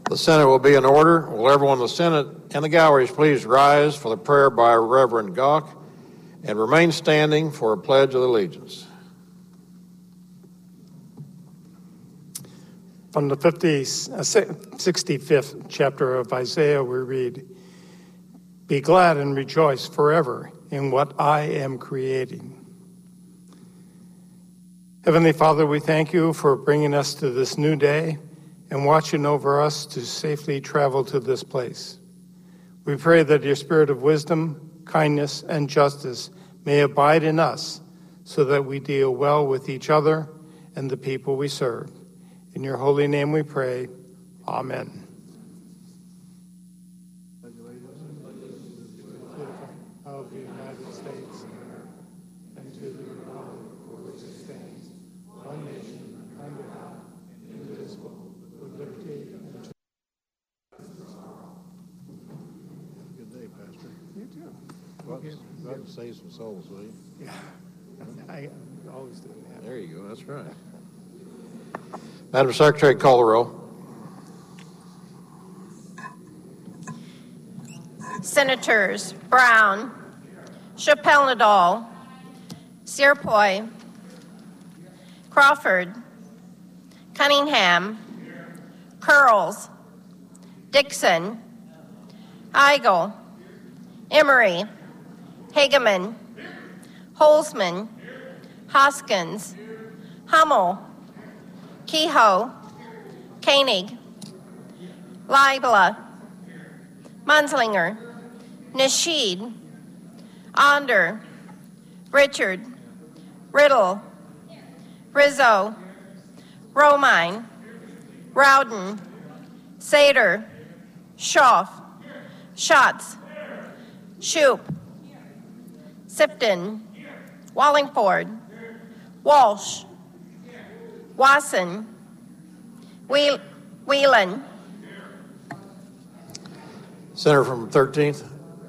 The Senate will be in order. Will everyone in the Senate and the galleries please rise for the prayer by Reverend Gauck and remain standing for a pledge of allegiance. From the 65th chapter of Isaiah, we read, "Be glad and rejoice forever in what I am creating." Heavenly Father, we thank you for bringing us to this new day and watching over us to safely travel to this place. We pray that your spirit of wisdom, kindness, and justice may abide in us so that we deal well with each other and the people we serve. In your holy name we pray. Amen. Of the United States and to the republic for which it stands, one nation, under God, indivisible, with liberty and justice. Good day, Pastor. You too. God save some souls, will you? Yeah, I always do that. There you go, that's right. Madam Secretary, call the roll. Senators Brown, Chappelle-Nadal, Searpoy, Crawford, Cunningham, Curls, Dixon, Eigel, Emery, Hageman, Holzman, Hoskins, Hummel, Kehoe, Koenig, Leibler, Munzlinger, Nasheed, Onder, Richard, Riddle, Rizzo, Romine, Rowden, Sater, Schaaf, Schatz, Shoup, Sifton, Wallingford, Walsh, Wasson, Whelan. Senator from 13th,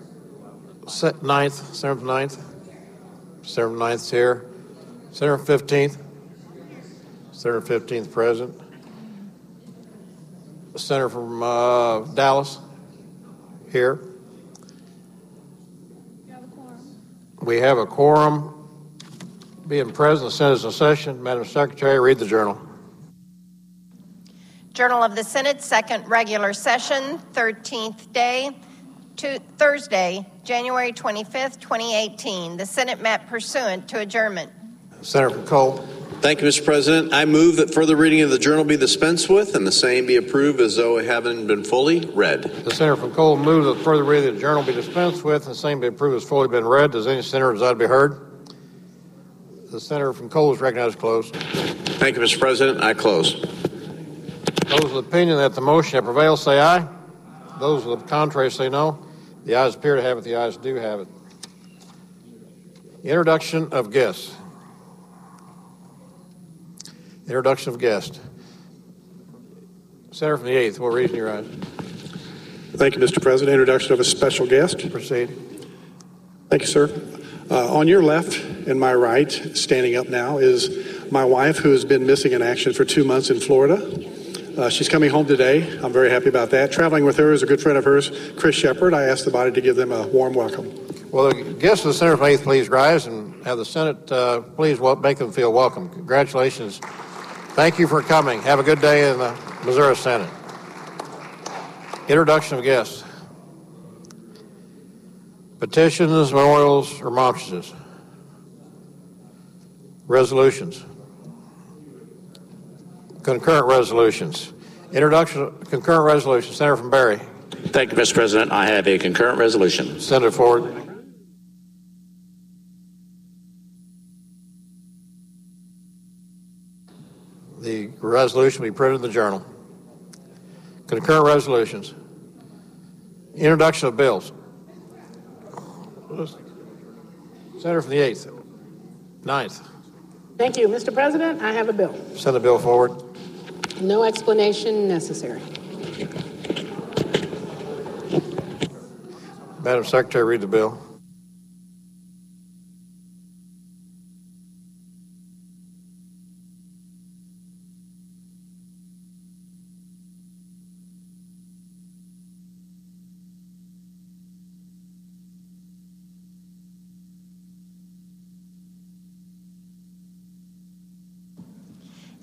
9th, Senator from 9th, Senator from 9th here, Senator from 15th, Senator 15th present, Senator from Dallas here. We have a quorum. Being present, the Senate is in session. Madam Secretary, read the journal. Journal of the Senate, second regular session, 13th day, Thursday, January 25th, 2018. The Senate met pursuant to adjournment. Senator from Cole. Thank you, Mr. President. I move that further reading of the journal be dispensed with and the same be approved as though it having been fully read. The Senator from Cole moves that further reading of the journal be dispensed with and the same be approved as fully been read. Does any senator desire to be heard? The Senator from Cole is recognized closed. Thank you, Mr. President. I close. Those of the opinion that the motion shall prevail say aye. Those of the contrary say no. The ayes appear to have it. The ayes do have it. Introduction of guests. Introduction of guests. Senator from the 8th, what reason you rise? Thank you, Mr. President. Introduction of a special guest. Proceed. Thank you, sir. On your left and my right, standing up now, is my wife, who has been missing in action for 2 months in Florida. She's coming home today. I'm very happy about that. Traveling with her is a good friend of hers, Chris Shepard. I asked the body to give them a warm welcome. Well, the guests of the Senator from 8th, please rise and have the Senate, please make them feel welcome. Congratulations. Thank you for coming. Have a good day in the Missouri Senate. Introduction of guests. Petitions, memorials, remonstrances. Resolutions. Concurrent resolutions. Introduction of concurrent resolutions. Senator from Berry. Thank you, Mr. President. I have a concurrent resolution. Senator Ford. The resolution will be printed in the journal. Concurrent resolutions. Introduction of bills. Senator from the 8th. 9th. Thank you, Mr. President. I have a bill. Send the bill forward. No explanation necessary. Madam Secretary, read the bill.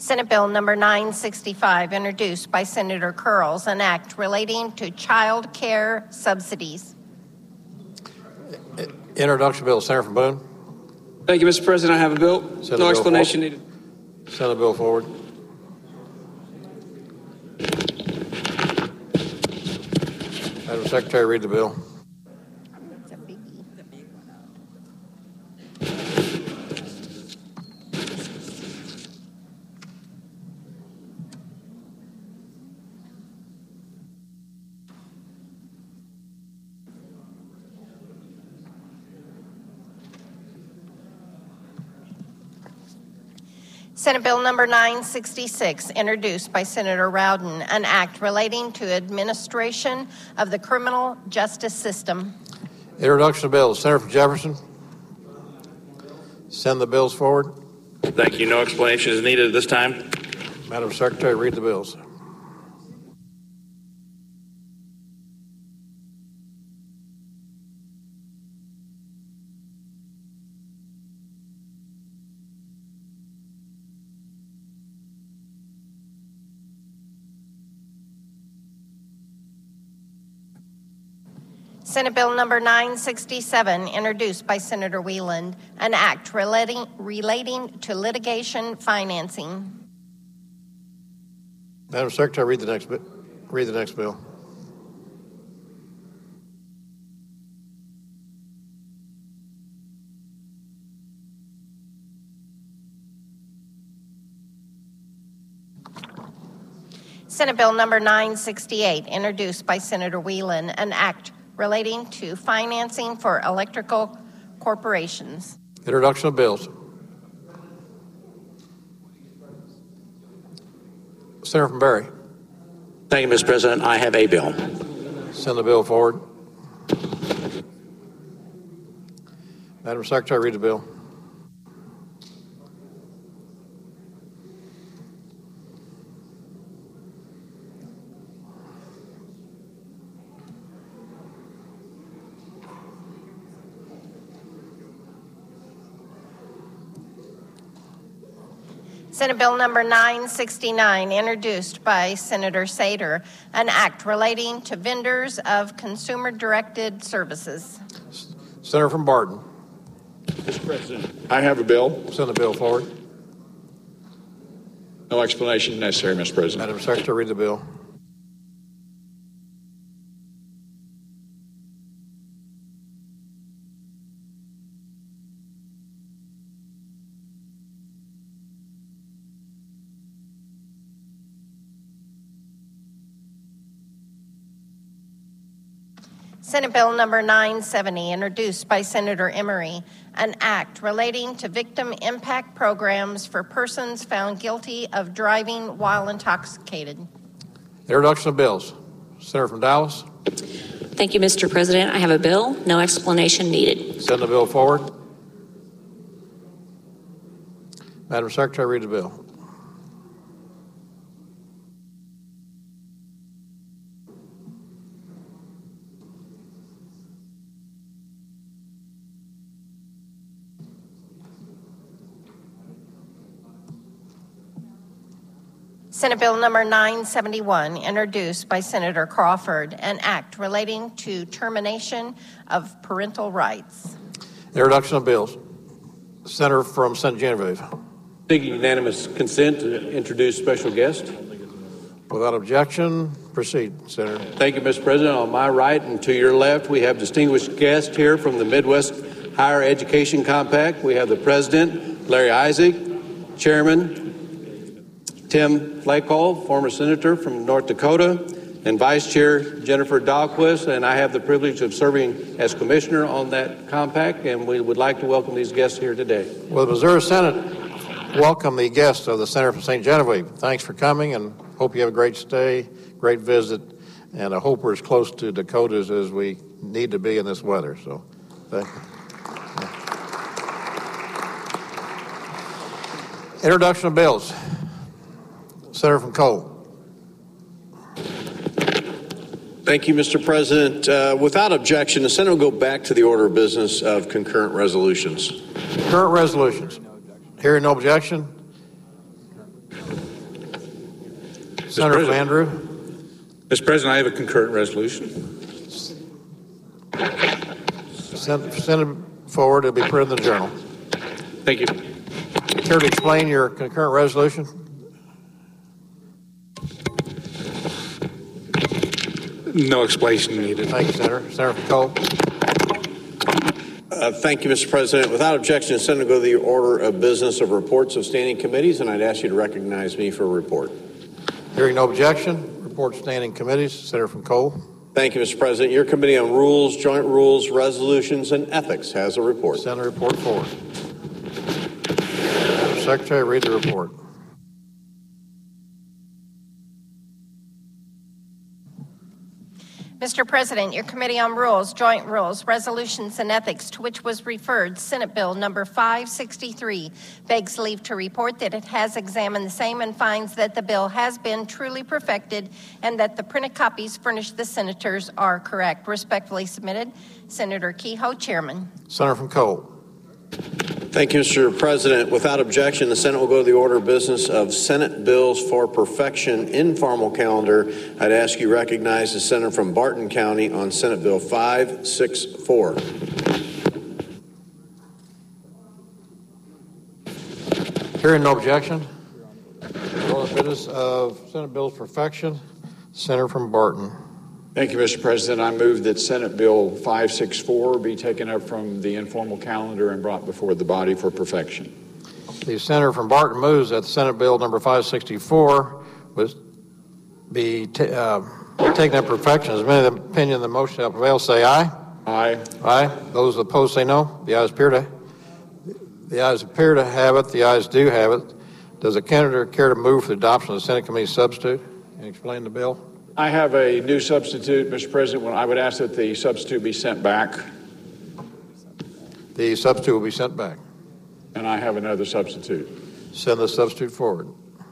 Senate Bill number 965, introduced by Senator Curls, an act relating to child care subsidies. Introduction bill, Senator from Boone. Thank you, Mr. President. I have a bill. No explanation needed. Send the bill forward. Madam Secretary, read the bill. It's a biggie. Senate Bill number 966, introduced by Senator Rowden, an act relating to administration of the criminal justice system. Introduction of bills. Senator from Jefferson. Send the bills forward. Thank you. No explanation is needed at this time. Madam Secretary, read the bills. Senate Bill number 967, introduced by Senator Wieland, an act relating to litigation financing. Madam Secretary, read the next bill. Senate Bill number 968, introduced by Senator Wieland, an act relating to financing for electrical corporations. Introduction of bills. Senator from Barry. Thank you, Mr. President. I have a bill. Send the bill forward. Madam Secretary, read the bill. Senate Bill number 969, introduced by Senator Sater, an act relating to vendors of consumer-directed services. Senator from Barton. Mr. President, I have a bill. Send the bill forward. No explanation necessary, Mr. President. Madam Secretary, read the bill. Senate Bill number 970, introduced by Senator Emery, an act relating to victim impact programs for persons found guilty of driving while intoxicated. Introduction of bills. Senator from Dallas. Thank you, Mr. President. I have a bill. No explanation needed. Send the bill forward. Madam Secretary, read the bill. Senate Bill number 971, introduced by Senator Crawford, an act relating to termination of parental rights. Introduction of bills. Senator from St. Genevieve. Seeking unanimous consent to introduce special guest. Without objection, proceed, Senator. Thank you, Mr. President. On my right and to your left, we have distinguished guests here from the Midwest Higher Education Compact. We have the President, Larry Isaac, Chairman Tim Flakehall, former senator from North Dakota, and Vice Chair Jennifer Dahlquist, and I have the privilege of serving as commissioner on that compact, and we would like to welcome these guests here today. Will the Missouri Senate welcome the guests of the Senator from St. Genevieve? Thanks for coming, and hope you have a great stay, great visit, and I hope we're as close to Dakotas as we need to be in this weather. So, thank you. Introduction of bills. Senator from Cole. Thank you, Mr. President. Without objection, the Senate will go back to the order of business of concurrent resolutions. Concurrent resolutions. Hearing no objection. Senator from Andrew. Mr. President, I have a concurrent resolution. Send it forward. It'll be printed in the journal. Thank you. Care to explain your concurrent resolution? No explanation needed. Thank you, Senator. Senator from Cole. Thank you, Mr. President. Without objection, the Senate will go to the order of business of reports of standing committees, and I'd ask you to recognize me for a report. Hearing no objection, report standing committees. Senator from Cole. Thank you, Mr. President. Your Committee on Rules, Joint Rules, Resolutions, and Ethics has a report. Send the report forward. Madam Secretary, read the report. Mr. President, your Committee on Rules, Joint Rules, Resolutions, and Ethics, to which was referred Senate Bill number 563, begs leave to report that it has examined the same and finds that the bill has been truly perfected and that the printed copies furnished the senators are correct. Respectfully submitted, Senator Kehoe, Chairman. Senator from Cole. Thank you, Mr. President. Without objection, the Senate will go to the order of business of Senate Bills for Perfection informal calendar. I'd ask you to recognize the Senator from Barton County on Senate Bill 564. Hearing no objection, the order of business of Senate Bills for Perfection, Senator from Barton. Thank you, Mr. President. I move that Senate Bill 564 be taken up from the informal calendar and brought before the body for perfection. The Senator from Barton moves that Senate Bill number 564 be taken up perfection. As many of the opinion of the motion shall prevail, say aye. Aye. Aye. Those opposed say no. The ayes appear to have it. The ayes do have it. Does the candidate care to move for the adoption of the Senate Committee substitute and explain the bill? I have a new substitute, Mr. President. I would ask that the substitute be sent back. The substitute will be sent back. And I have another substitute. Send the substitute forward.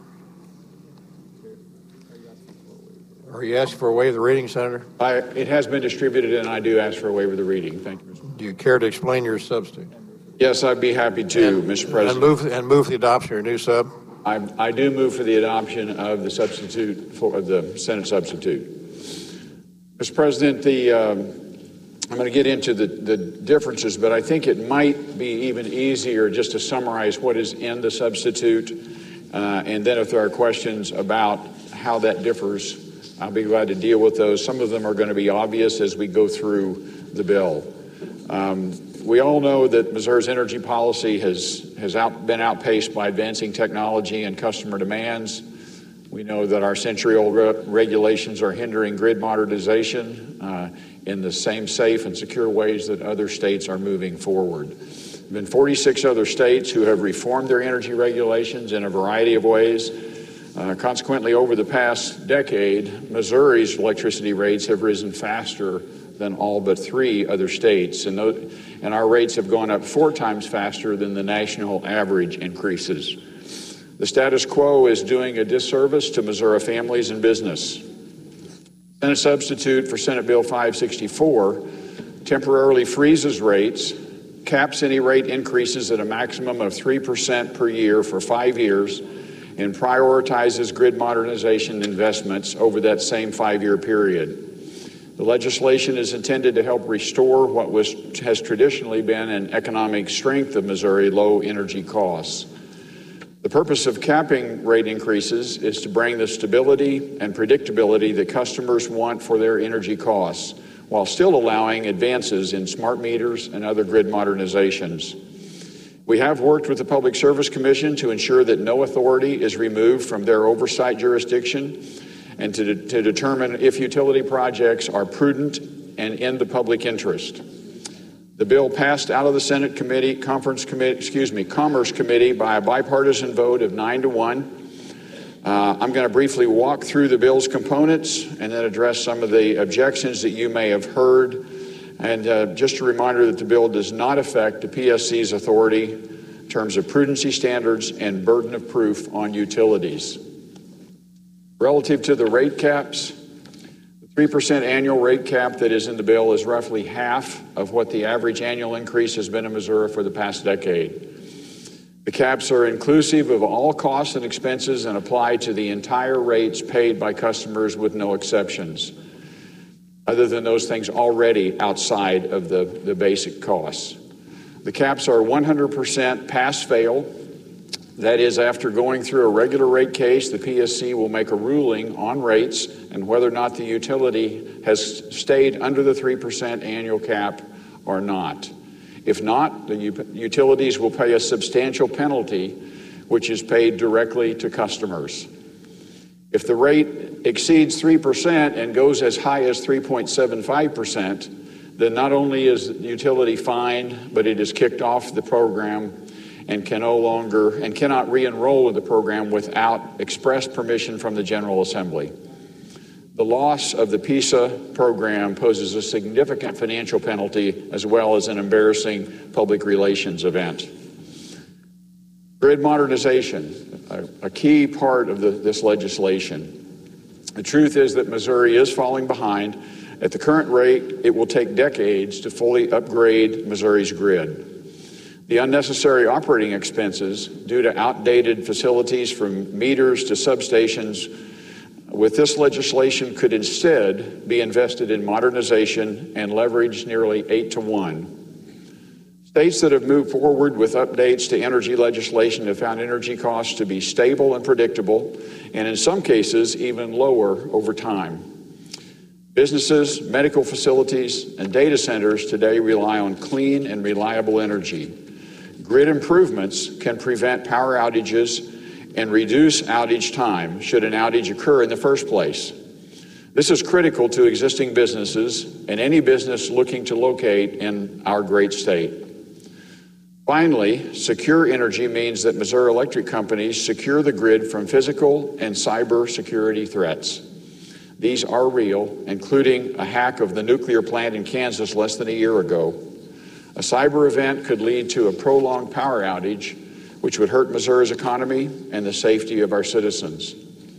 Are you asking for a waiver of the reading, Senator? It has been distributed, and I do ask for a waiver of the reading. Thank you, Mr. President. Do you care to explain your substitute? Yes, I'd be happy to, Mr. President. And move the adoption of your new sub. I do move for the adoption of the substitute, for the Senate substitute. Mr. President, I'm going to get into the differences, but I think it might be even easier just to summarize what is in the substitute, and then if there are questions about how that differs, I'll be glad to deal with those. Some of them are going to be obvious as we go through the bill. We all know that Missouri's energy policy has been outpaced by advancing technology and customer demands. We know that our century-old regulations are hindering grid modernization in the same safe and secure ways that other states are moving forward. There have been 46 other states who have reformed their energy regulations in a variety of ways. Consequently, over the past decade, Missouri's electricity rates have risen faster than all but 3 other states, and our rates have gone up 4 times faster than the national average increases. The status quo is doing a disservice to Missouri families and business. Senate substitute for Senate Bill 564 temporarily freezes rates, caps any rate increases at a maximum of 3% per year for 5 years, and prioritizes grid modernization investments over that same 5-year period. The legislation is intended to help restore what has traditionally been an economic strength of Missouri, low energy costs. The purpose of capping rate increases is to bring the stability and predictability that customers want for their energy costs, while still allowing advances in smart meters and other grid modernizations. We have worked with the Public Service Commission to ensure that no authority is removed from their oversight jurisdiction, and to determine if utility projects are prudent and in the public interest. The bill passed out of the Senate Commerce Committee by a bipartisan vote of 9-1. I'm going to briefly walk through the bill's components and then address some of the objections that you may have heard. And just a reminder that the bill does not affect the PSC's authority in terms of prudency standards and burden of proof on utilities. Relative to the rate caps, the 3% annual rate cap that is in the bill is roughly half of what the average annual increase has been in Missouri for the past decade. The caps are inclusive of all costs and expenses and apply to the entire rates paid by customers with no exceptions, other than those things already outside of the basic costs. The caps are 100% pass-fail. That is, after going through a regular rate case, the PSC will make a ruling on rates and whether or not the utility has stayed under the 3% annual cap or not. If not, the utilities will pay a substantial penalty, which is paid directly to customers. If the rate exceeds 3% and goes as high as 3.75%, then not only is the utility fined, but it is kicked off the program and cannot re-enroll in the program without express permission from the General Assembly. The loss of the PISA program poses a significant financial penalty as well as an embarrassing public relations event. Grid modernization, a key part of this legislation. The truth is that Missouri is falling behind. At the current rate, it will take decades to fully upgrade Missouri's grid. The unnecessary operating expenses due to outdated facilities from meters to substations with this legislation could instead be invested in modernization and leveraged nearly 8-to-1. States that have moved forward with updates to energy legislation have found energy costs to be stable and predictable, and in some cases, even lower over time. Businesses, medical facilities, and data centers today rely on clean and reliable energy. Grid improvements can prevent power outages and reduce outage time should an outage occur in the first place. This is critical to existing businesses and any business looking to locate in our great state. Finally, secure energy means that Missouri electric companies secure the grid from physical and cyber security threats. These are real, including a hack of the nuclear plant in Kansas less than a year ago. A cyber event could lead to a prolonged power outage, which would hurt Missouri's economy and the safety of our citizens.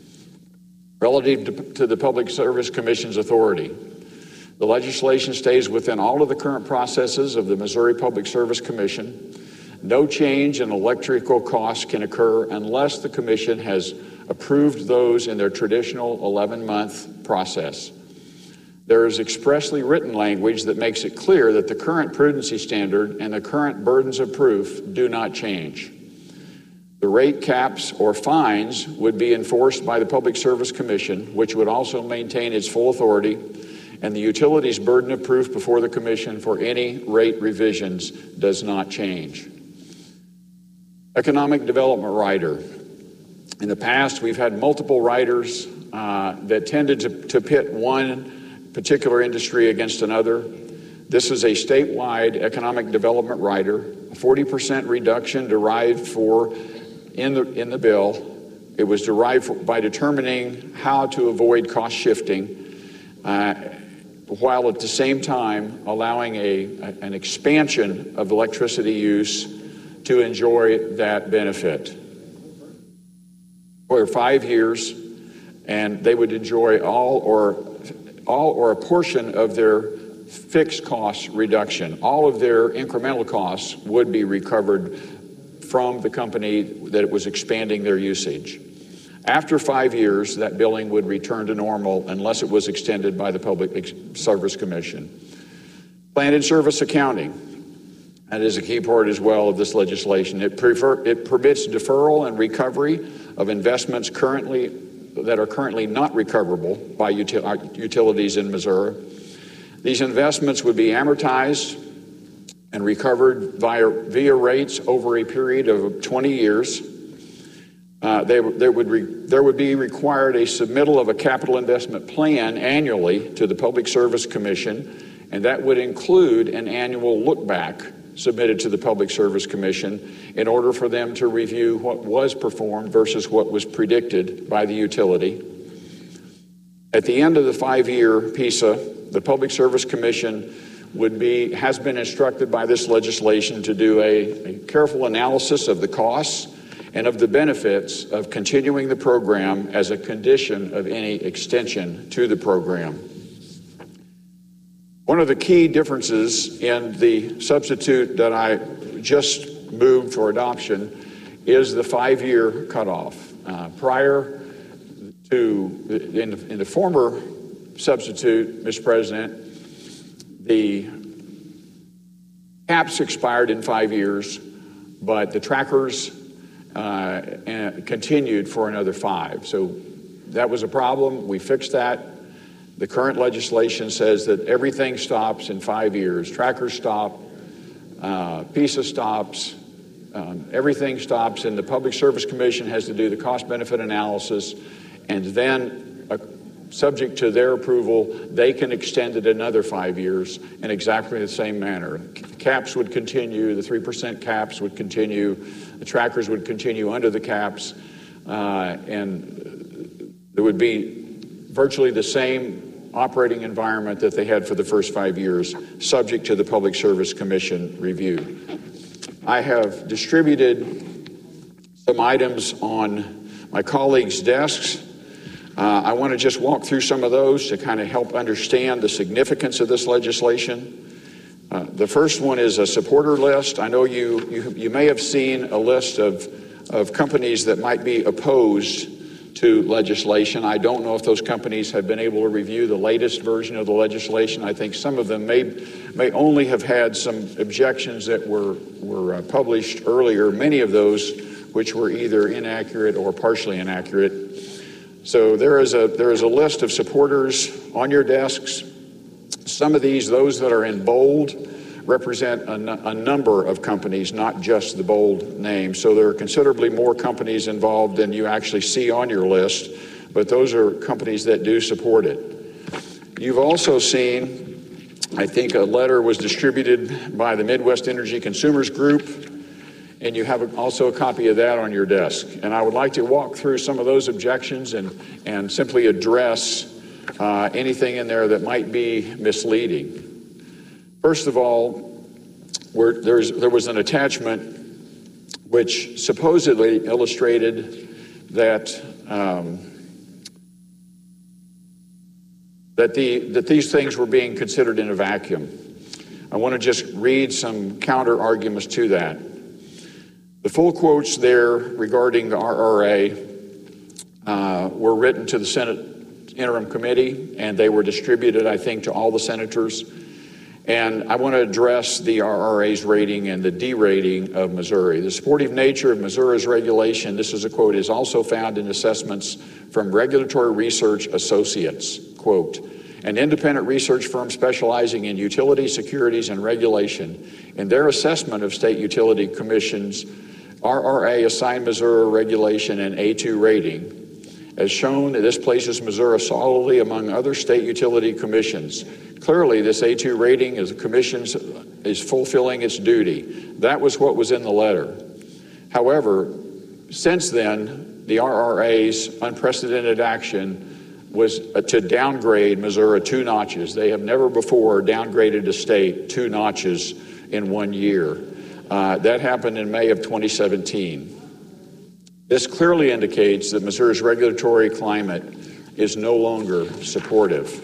Relative to the Public Service Commission's authority, the legislation stays within all of the current processes of the Missouri Public Service Commission. No change in electrical costs can occur unless the Commission has approved those in their traditional 11-month process. There is expressly written language that makes it clear that the current prudency standard and the current burdens of proof do not change. The rate caps or fines would be enforced by the Public Service Commission, which would also maintain its full authority, and the utility's burden of proof before the Commission for any rate revisions does not change. Economic Development Rider. In the past, we've had multiple riders that tended to pit one particular industry against another. This is a statewide economic development rider, a 40% reduction derived in the bill. It was derived by determining how to avoid cost shifting, while at the same time allowing an expansion of electricity use to enjoy that benefit for 5 years, and they would enjoy all or a portion of their fixed cost reduction. All of their incremental costs would be recovered from the company that was expanding their usage. After 5 years, that billing would return to normal unless it was extended by the Public Service Commission. Planned in-service accounting. That is a key part as well of this legislation. It permits deferral and recovery of investments that are currently not recoverable by utilities in Missouri. These investments would be amortized and recovered via rates over a period of 20 years. There would be required a submittal of a capital investment plan annually to the Public Service Commission, and that would include an annual look back submitted to the Public Service Commission in order for them to review what was performed versus what was predicted by the utility. At the end of the 5-year PISA, the Public Service Commission has been instructed by this legislation to do a careful analysis of the costs and of the benefits of continuing the program as a condition of any extension to the program. One of the key differences in the substitute that I just moved for adoption is the 5-year cutoff. Prior to, in the former substitute, Mr. President, the caps expired in 5 years, but the trackers continued for another 5. So that was a problem. We fixed that. The current legislation says that everything stops in 5 years. Trackers stop, PISA stops, everything stops, and the Public Service Commission has to do the cost-benefit analysis, and then, subject to their approval, they can extend it another 5 years in exactly the same manner. Caps would continue, the 3% caps would continue, the trackers would continue under the caps, and there would be virtually the same operating environment that they had for the first 5 years, subject to the Public Service Commission review. I have distributed some items on my colleagues' desks. I want to just walk through some of those to kind of help understand the significance of this legislation. The first one is a supporter list. I know you may have seen a list of companies that might be opposed to legislation. I don't know if those companies have been able to review the latest version of the legislation. I think some of them may only have had some objections that were published earlier, many of those which were either inaccurate or partially inaccurate. So there is a list of supporters on your desks. Some of these, those that are in bold, represent a number of companies, not just the bold name. So there are considerably more companies involved than you actually see on your list, but those are companies that do support it. You've also seen, I think a letter was distributed by the Midwest Energy Consumers Group, and you have also a copy of that on your desk. And I would like to walk through some of those objections and simply address anything in there that might be misleading. First of all, there was an attachment which supposedly illustrated that that these things were being considered in a vacuum. I want to just read some counter arguments to that. The full quotes there regarding the RRA were written to the Senate Interim Committee, and they were distributed, I think, to all the senators. And I want to address the RRA's rating and the derating of Missouri. The supportive nature of Missouri's regulation, this is a quote, is also found in assessments from Regulatory Research Associates, quote, an independent research firm specializing in utility, securities, and regulation. In their assessment of state utility commissions, RRA assigned Missouri regulation an A2 rating. As shown, this places Missouri solidly among other state utility commissions. Clearly, this A2 rating as the commissions is fulfilling its duty. That was what was in the letter. However, since then, the RRA's unprecedented action was to downgrade Missouri 2 notches. They have never before downgraded a state 2 notches in 1 year. That happened in May of 2017. This clearly indicates that Missouri's regulatory climate is no longer supportive.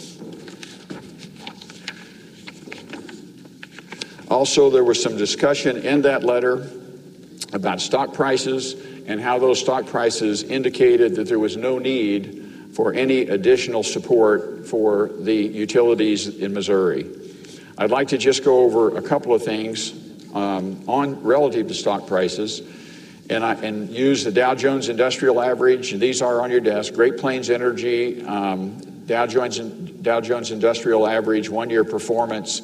Also, there was some discussion in that letter about stock prices and how those stock prices indicated that there was no need for any additional support for the utilities in Missouri. I'd like to just go over a couple of things on relative to stock prices and use the Dow Jones Industrial Average. These are on your desk. Great Plains Energy, Dow Jones Industrial Average, 1-year performance,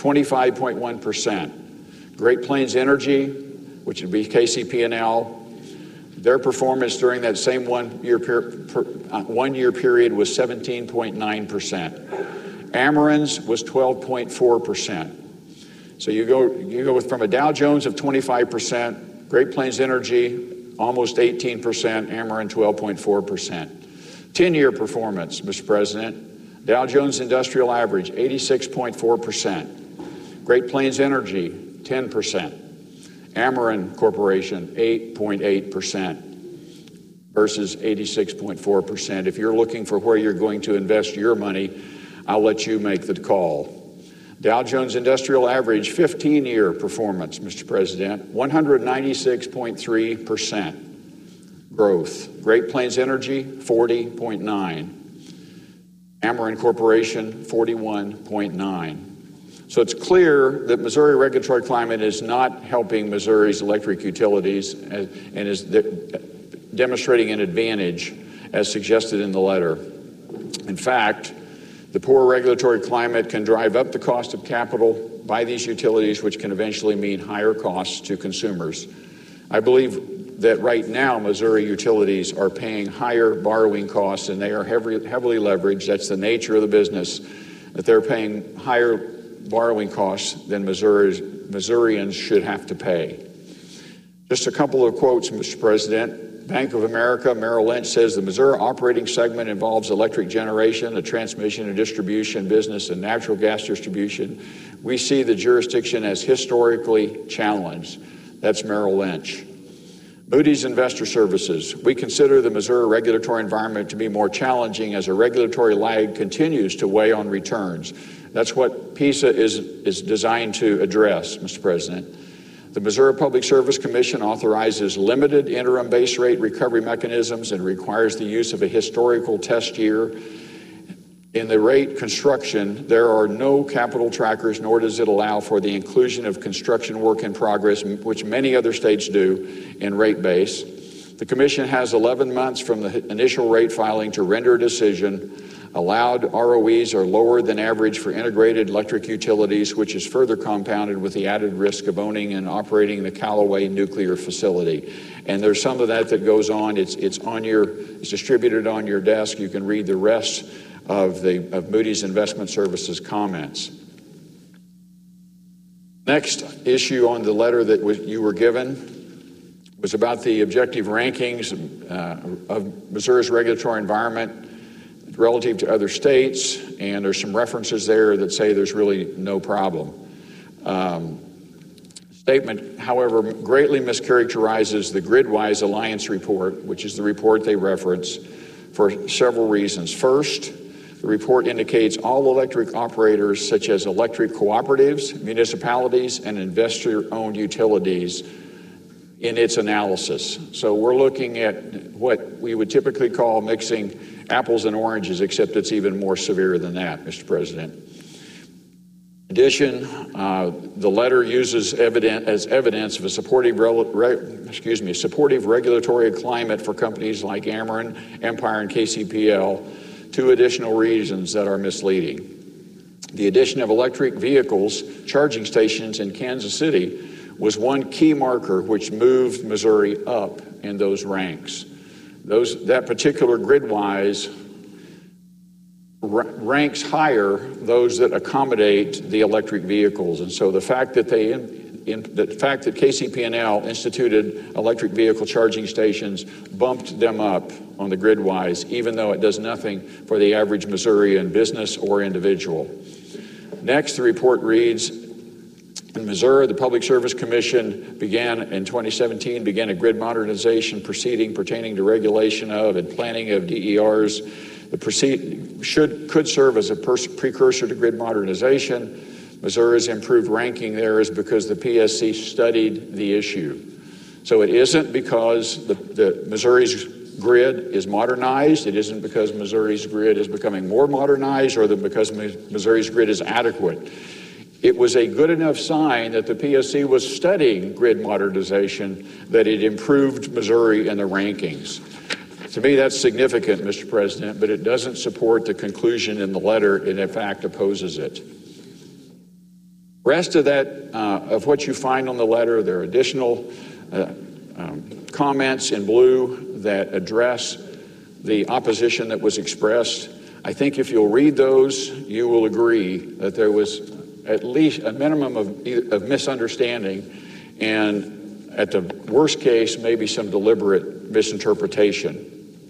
25.1%. Great Plains Energy, which would be KCP&L, their performance during that same 1 year period was 17.9%. Ameren's was 12.4%. So you go from a Dow Jones of 25%, Great Plains Energy almost 18%, Ameren 12.4%. 10-year performance, Mr. President, Dow Jones Industrial Average 86.4%. Great Plains Energy, 10%. Ameren Corporation, 8.8% versus 86.4%. If you're looking for where you're going to invest your money, I'll let you make the call. Dow Jones Industrial Average 15-year performance, Mr. President, 196.3% growth. Great Plains Energy, 40.9%. Ameren Corporation, 41.9%. So it's clear that Missouri regulatory climate is not helping Missouri's electric utilities and is demonstrating an advantage as suggested in the letter. In fact, the poor regulatory climate can drive up the cost of capital by these utilities, which can eventually mean higher costs to consumers. I believe that right now Missouri utilities are paying higher borrowing costs, and they are heavily leveraged. That's the nature of the business, that they're paying higher borrowing costs than Missourians should have to pay. Just a couple of quotes, Mr. President. Bank of America, Merrill Lynch says the Missouri operating segment involves electric generation, the transmission and distribution business, and natural gas distribution. We see the jurisdiction as historically challenged. That's Merrill Lynch. Moody's Investor Services. We consider the Missouri regulatory environment to be more challenging as a regulatory lag continues to weigh on returns. That's what PISA is designed to address, Mr. President. The Missouri Public Service Commission authorizes limited interim base rate recovery mechanisms and requires the use of a historical test year. In the rate construction, there are no capital trackers, nor does it allow for the inclusion of construction work in progress, which many other states do, in rate base. The Commission has 11 months from the initial rate filing to render a decision. Allowed ROEs are lower than average for integrated electric utilities, which is further compounded with the added risk of owning and operating the Callaway nuclear facility. And there's some of that goes on. It's distributed on your desk. You can read the rest of Moody's Investment Services comments. Next issue on the letter that you were given was about the objective rankings of Missouri's regulatory environment relative to other states, and there's some references there that say there's really no problem. Statement, however, greatly mischaracterizes the Gridwise Alliance report, which is the report they reference, for several reasons. First, the report indicates all electric operators, such as electric cooperatives, municipalities, and investor-owned utilities, in its analysis. So we're looking at what we would typically call mixing apples and oranges, except it's even more severe than that, Mr. President. In addition, the letter uses evidence of a supportive regulatory climate for companies like Ameren, Empire, and KCPL, two additional reasons that are misleading. The addition of electric vehicles charging stations in Kansas City was one key marker which moved Missouri up in those ranks. That particular Gridwise ranks higher those that accommodate the electric vehicles, and so the fact that KCP&L instituted electric vehicle charging stations bumped them up on the Gridwise, even though it does nothing for the average Missourian business or individual. Next, the report reads, in Missouri, the Public Service Commission in 2017 began a grid modernization proceeding pertaining to regulation of and planning of DERs. The proceeding could serve as a precursor to grid modernization. Missouri's improved ranking there is because the PSC studied the issue. So it isn't because the Missouri's grid is modernized. It isn't because Missouri's grid is becoming more modernized or because Missouri's grid is adequate. It was a good enough sign that the PSC was studying grid modernization that it improved Missouri in the rankings. To me, that's significant, Mr. President, but it doesn't support the conclusion in the letter. It, in fact, opposes it. Rest of that, of what you find on the letter, there are additional comments in blue that address the opposition that was expressed. I think if you'll read those, you will agree that there was at least a minimum of misunderstanding, and at the worst case, maybe some deliberate misinterpretation.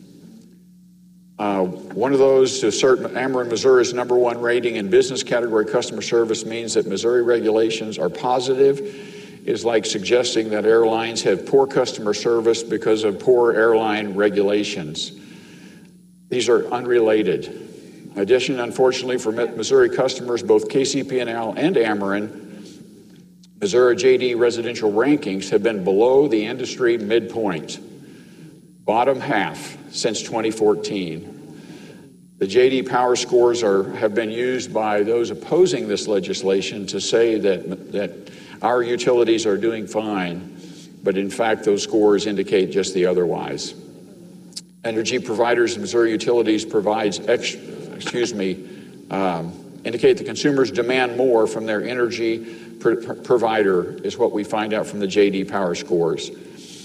One of those to assert Ameren Missouri's #1 rating in business category customer service means that Missouri regulations are positive is like suggesting that airlines have poor customer service because of poor airline regulations. These are unrelated. In addition, unfortunately, for Missouri customers, both KCP&L and Ameren, Missouri J.D. residential rankings have been below the industry midpoint, bottom half since 2014. The J.D. Power scores have been used by those opposing this legislation to say that our utilities are doing fine, but in fact, those scores indicate just the otherwise. Energy providers, Missouri Utilities provides, indicate the consumers demand more from their energy provider, is what we find out from the J.D. Power scores.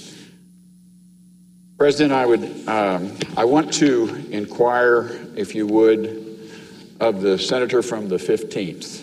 President, I want to inquire, if you would, of the senator from the 15th.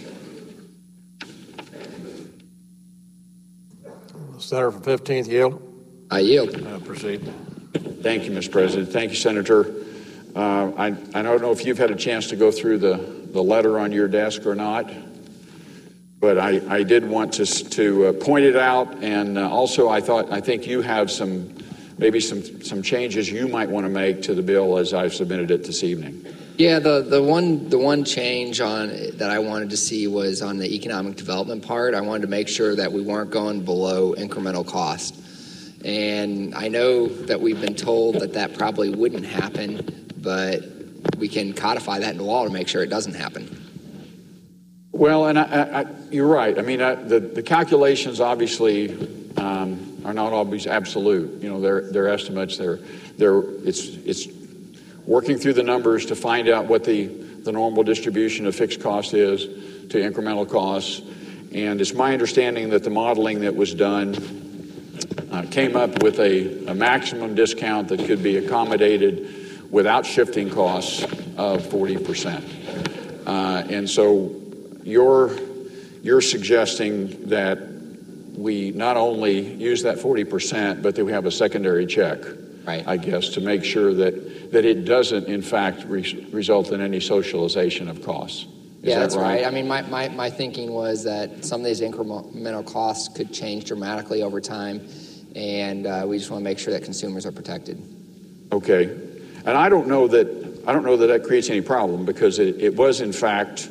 Senator from 15th, yield. I yield. Proceed. Thank you, Mr. President. Thank you, Senator. I don't know if you've had a chance to go through the letter on your desk or not, but I did want to point it out, and also I think you have maybe some changes you might want to make to the bill as I've submitted it this evening. Yeah, the one change that I wanted to see was on the economic development part. I wanted to make sure that we weren't going below incremental cost. And I know that we've been told that probably wouldn't happen, but we can codify that into law to make sure it doesn't happen. Well, and you're right. I mean, the calculations obviously are not always absolute. You know, they're estimates. It's working through the numbers to find out what the normal distribution of fixed cost is to incremental costs. And it's my understanding that the modeling that was done came up with a maximum discount that could be accommodated without shifting costs of 40%. And so you're suggesting that we not only use that 40%, but that we have a secondary check, right, I guess, to make sure that it doesn't, in fact, result in any socialization of costs. Yeah, that's right. I mean, my thinking was that some of these incremental costs could change dramatically over time, and we just want to make sure that consumers are protected. Okay, and I don't know that creates any problem, because it was, in fact,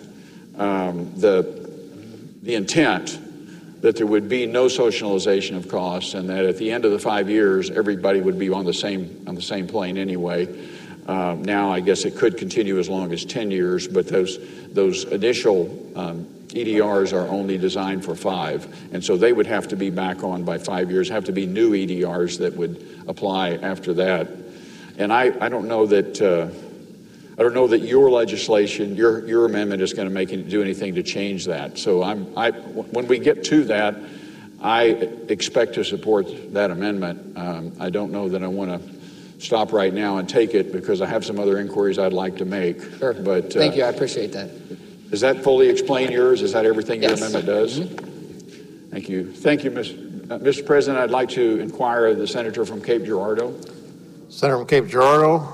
the intent that there would be no socialization of costs, and that at the end of the 5 years, everybody would be on the same plane anyway. Now, I guess it could continue as long as 10 years, but those initial EDRs are only designed for 5, and so they would have to be back on by 5 years. Have to be new EDRs that would apply after that. And I don't know that your legislation, your amendment, is going to do anything to change that. So when we get to that, I expect to support that amendment. I don't know that I want to stop right now and take it, because I have some other inquiries I'd like to make. Sure. But thank you. I appreciate that. Does that fully explain yours? Is that everything Yes. your amendment does? Mm-hmm. Thank you. Thank you, Mr. President. I'd like to inquire of the senator from Cape Girardeau. Senator from Cape Girardeau,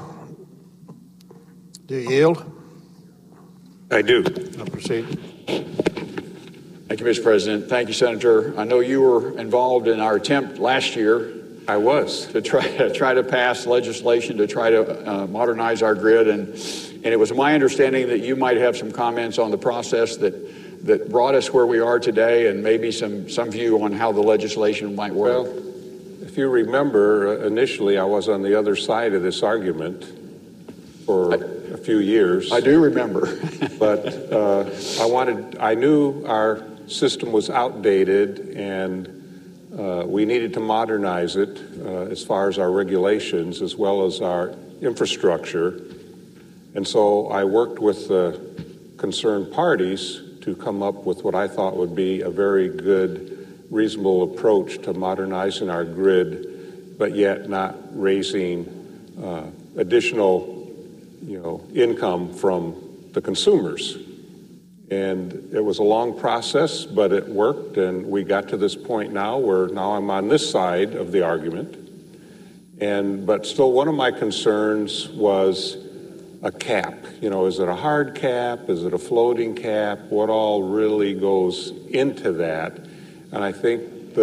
do you yield? I do. Proceed. Thank you, Mr. President. Thank you, Senator. I know you were involved in our attempt last year. I was. To try to pass legislation to try to modernize our grid, and it was my understanding that you might have some comments on the process that brought us where we are today, and maybe some view on how the legislation might work. Well, if you remember, initially I was on the other side of this argument for a few years. I do remember. But I knew our system was outdated, and we needed to modernize it as far as our regulations as well as our infrastructure. And so I worked with the concerned parties to come up with what I thought would be a very good, reasonable approach to modernizing our grid, but yet not raising additional income from the consumers. And it was a long process, but it worked, and we got to this point now where now I'm on this side of the argument. But still, one of my concerns was a cap. Is it a hard cap? Is it a floating cap? What all really goes into that? And I think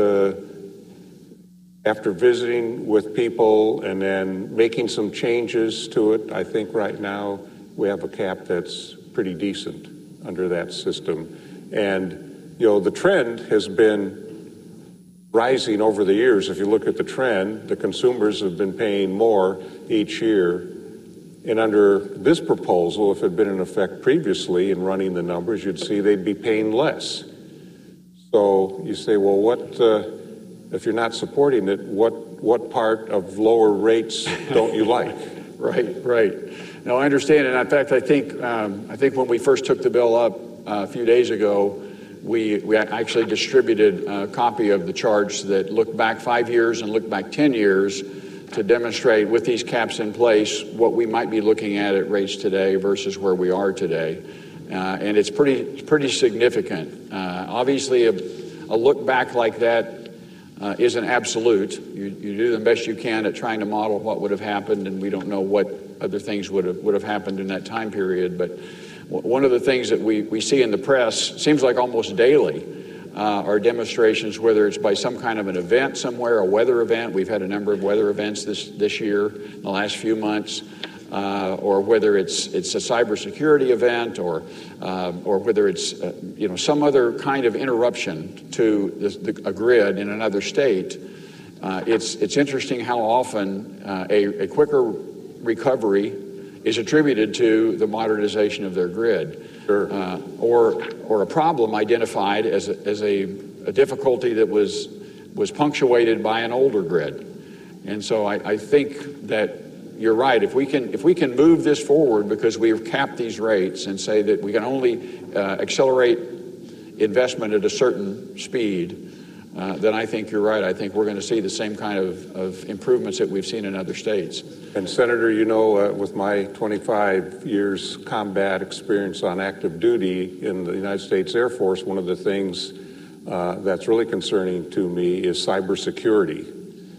after visiting with people and then making some changes to it, I think right now we have a cap that's pretty decent under that system. And, you know, the trend has been rising over the years. If you look at the trend, the consumers have been paying more each year. And under this proposal, if it had been in effect previously in running the numbers, you'd see they'd be paying less. So you say, well, if you're not supporting it, what part of lower rates don't you like? Right. No, I understand. And in fact, I think when we first took the bill up a few days ago, we actually distributed a copy of the charts that looked back 5 years and looked back 10 years to demonstrate with these caps in place what we might be looking at rates today versus where we are today. And it's pretty significant. Obviously, a look back like that isn't absolute. You do the best you can at trying to model what would have happened, and we don't know what other things would have happened in that time period. But one of the things that we see in the press, seems like almost daily, are demonstrations, whether it's by some kind of an event somewhere, a weather event. We've had a number of weather events this year, in the last few months, or whether it's a cybersecurity event, or whether it's some other kind of interruption to a grid in another state. It's interesting how often a quicker recovery is attributed to the modernization of their grid. Sure. Or a problem identified as a difficulty that was punctuated by an older grid. And so I think that you're right. If we can move this forward, because we've capped these rates and say that we can only accelerate investment at a certain speed, then I think you're right. I think we're going to see the same kind of improvements that we've seen in other states. And Senator, with my 25 years combat experience on active duty in the United States Air Force, one of the things that's really concerning to me is cybersecurity.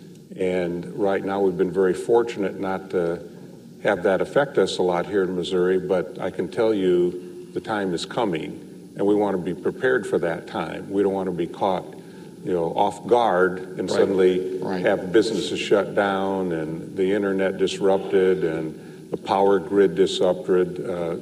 And right now we've been very fortunate not to have that affect us a lot here in Missouri, but I can tell you the time is coming, and we want to be prepared for that time. We don't want to be caught off guard and suddenly have businesses shut down and the internet disrupted and the power grid disrupted.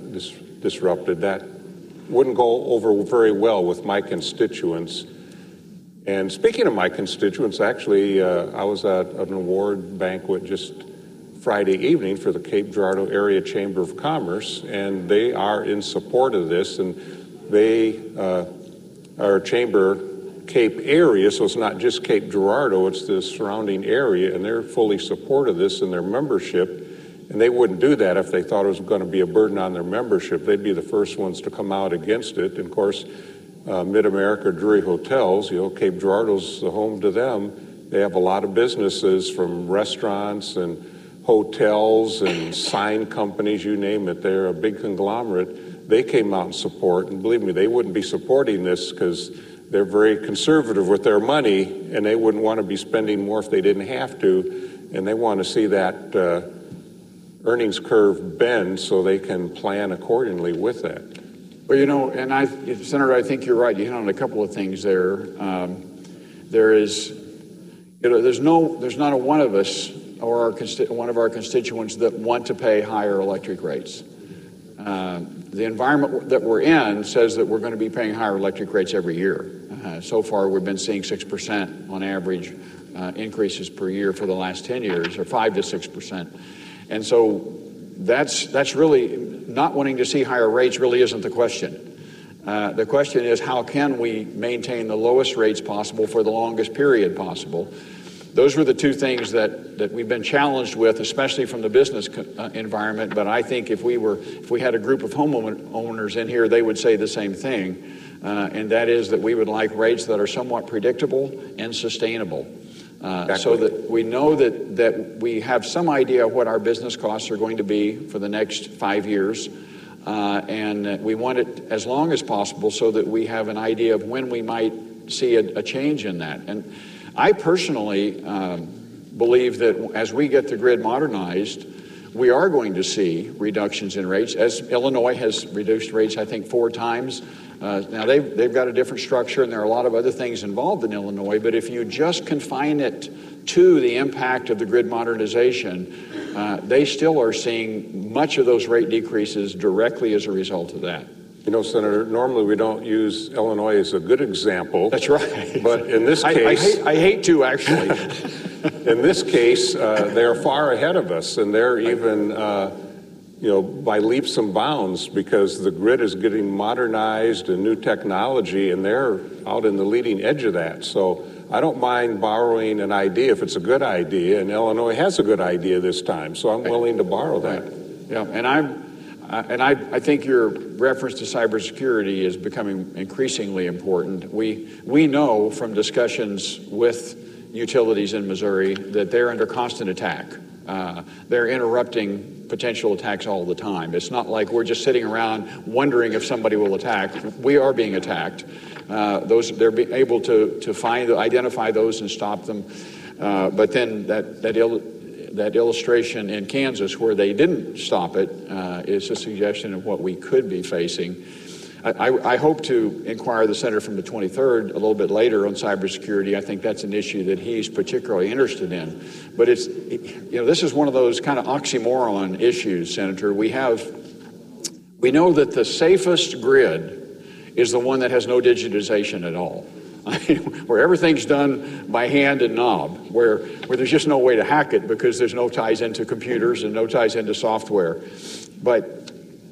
That wouldn't go over very well with my constituents. And speaking of my constituents, actually, I was at an award banquet just Friday evening for the Cape Girardeau Area Chamber of Commerce, and they are in support of this, and they are a chamber Cape area, so it's not just Cape Girardeau, it's the surrounding area, and they're fully supportive of this in their membership. And they wouldn't do that if they thought it was going to be a burden on their membership. They'd be the first ones to come out against it. And of course, Mid-America Drury Hotels, Cape Girardeau's the home to them. They have a lot of businesses, from restaurants and hotels and sign companies, you name it. They're a big conglomerate. They came out in support, and believe me, they wouldn't be supporting this because they're very conservative with their money, and they wouldn't want to be spending more if they didn't have to, and they want to see that earnings curve bend so they can plan accordingly with that. Well, Senator, I think you're right. You hit on a couple of things there. There's not a one of us or one of our constituents that want to pay higher electric rates. The environment that we're in says that we're going to be paying higher electric rates every year. So far, we've been seeing 6% on average increases per year for the last 10 years, or 5 to 6%. And so that's really, not wanting to see higher rates really isn't the question. The question is, how can we maintain the lowest rates possible for the longest period possible? Those were the two things that we've been challenged with, especially from the business environment. But I think if we had a group of homeowners in here, they would say the same thing, and that is that we would like rates that are somewhat predictable and sustainable, so that we know that we have some idea of what our business costs are going to be for the next 5 years, and we want it as long as possible so that we have an idea of when we might see a change in that. And I personally believe that as we get the grid modernized, we are going to see reductions in rates, as Illinois has reduced rates, I think, 4 times. Now, they've got a different structure, and there are a lot of other things involved in Illinois, but if you just confine it to the impact of the grid modernization, they still are seeing much of those rate decreases directly as a result of that. You know, Senator, normally we don't use Illinois as a good example. That's right. But in this case... I hate to, actually. In this case, they're far ahead of us, and they're even, by leaps and bounds, because the grid is getting modernized and new technology, and they're out in the leading edge of that. So I don't mind borrowing an idea if it's a good idea, and Illinois has a good idea this time, so I'm willing to borrow that. Yeah, and I think your reference to cybersecurity is becoming increasingly important. We know from discussions with utilities in Missouri that they're under constant attack. They're interrupting potential attacks all the time. It's not like we're just sitting around wondering if somebody will attack. We are being attacked. They're able to identify those and stop them. But then that illustration in Kansas where they didn't stop it is a suggestion of what we could be facing. I hope to inquire the senator from the 23rd a little bit later on cybersecurity. I think that's an issue that he's particularly interested in. But this is one of those kind of oxymoron issues, Senator. We know that the safest grid is the one that has no digitization at all. Where everything's done by hand and knob, where there's just no way to hack it because there's no ties into computers and no ties into software. But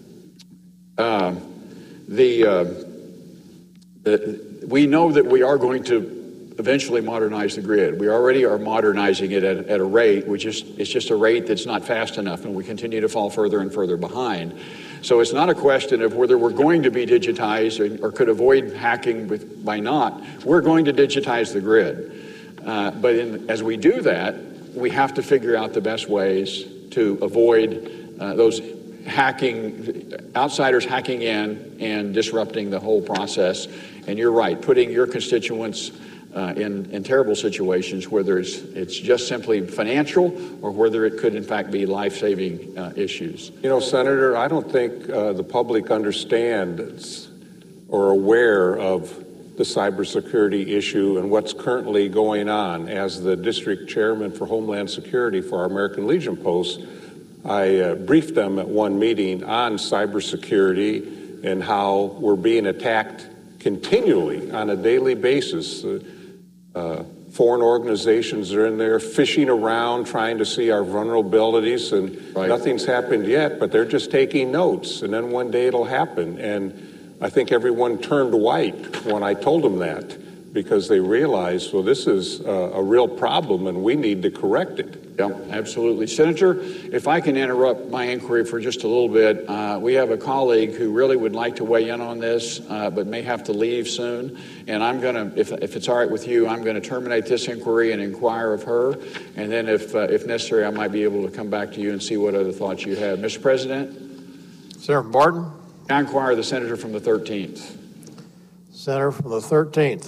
we know that we are going to eventually modernize the grid. We already are modernizing it at a rate, it's just a rate that's not fast enough, and we continue to fall further and further behind. So it's not a question of whether we're going to be digitized or could avoid hacking by not. We're going to digitize the grid. But as we do that, we have to figure out the best ways to avoid those outsiders hacking in and disrupting the whole process. And you're right, putting your constituents in terrible situations, whether it's just simply financial or whether it could in fact be life-saving issues. You know, Senator, I don't think the public understands or aware of the cybersecurity issue and what's currently going on. As the district chairman for Homeland Security for our American Legion post, I briefed them at one meeting on cybersecurity and how we're being attacked continually on a daily basis. Foreign organizations are in there fishing around, trying to see our vulnerabilities, and nothing's happened yet, but they're just taking notes, and then one day it'll happen. And I think everyone turned white when I told them that, because they realized, well, this is a real problem, and we need to correct it. Yeah, absolutely. Senator, if I can interrupt my inquiry for just a little bit, we have a colleague who really would like to weigh in on this, but may have to leave soon. And I'm going to, if it's all right with you, I'm going to terminate this inquiry and inquire of her. And then if necessary, I might be able to come back to you and see what other thoughts you have. Mr. President? Senator Barton? I inquire the senator from the 13th. Senator from the 13th.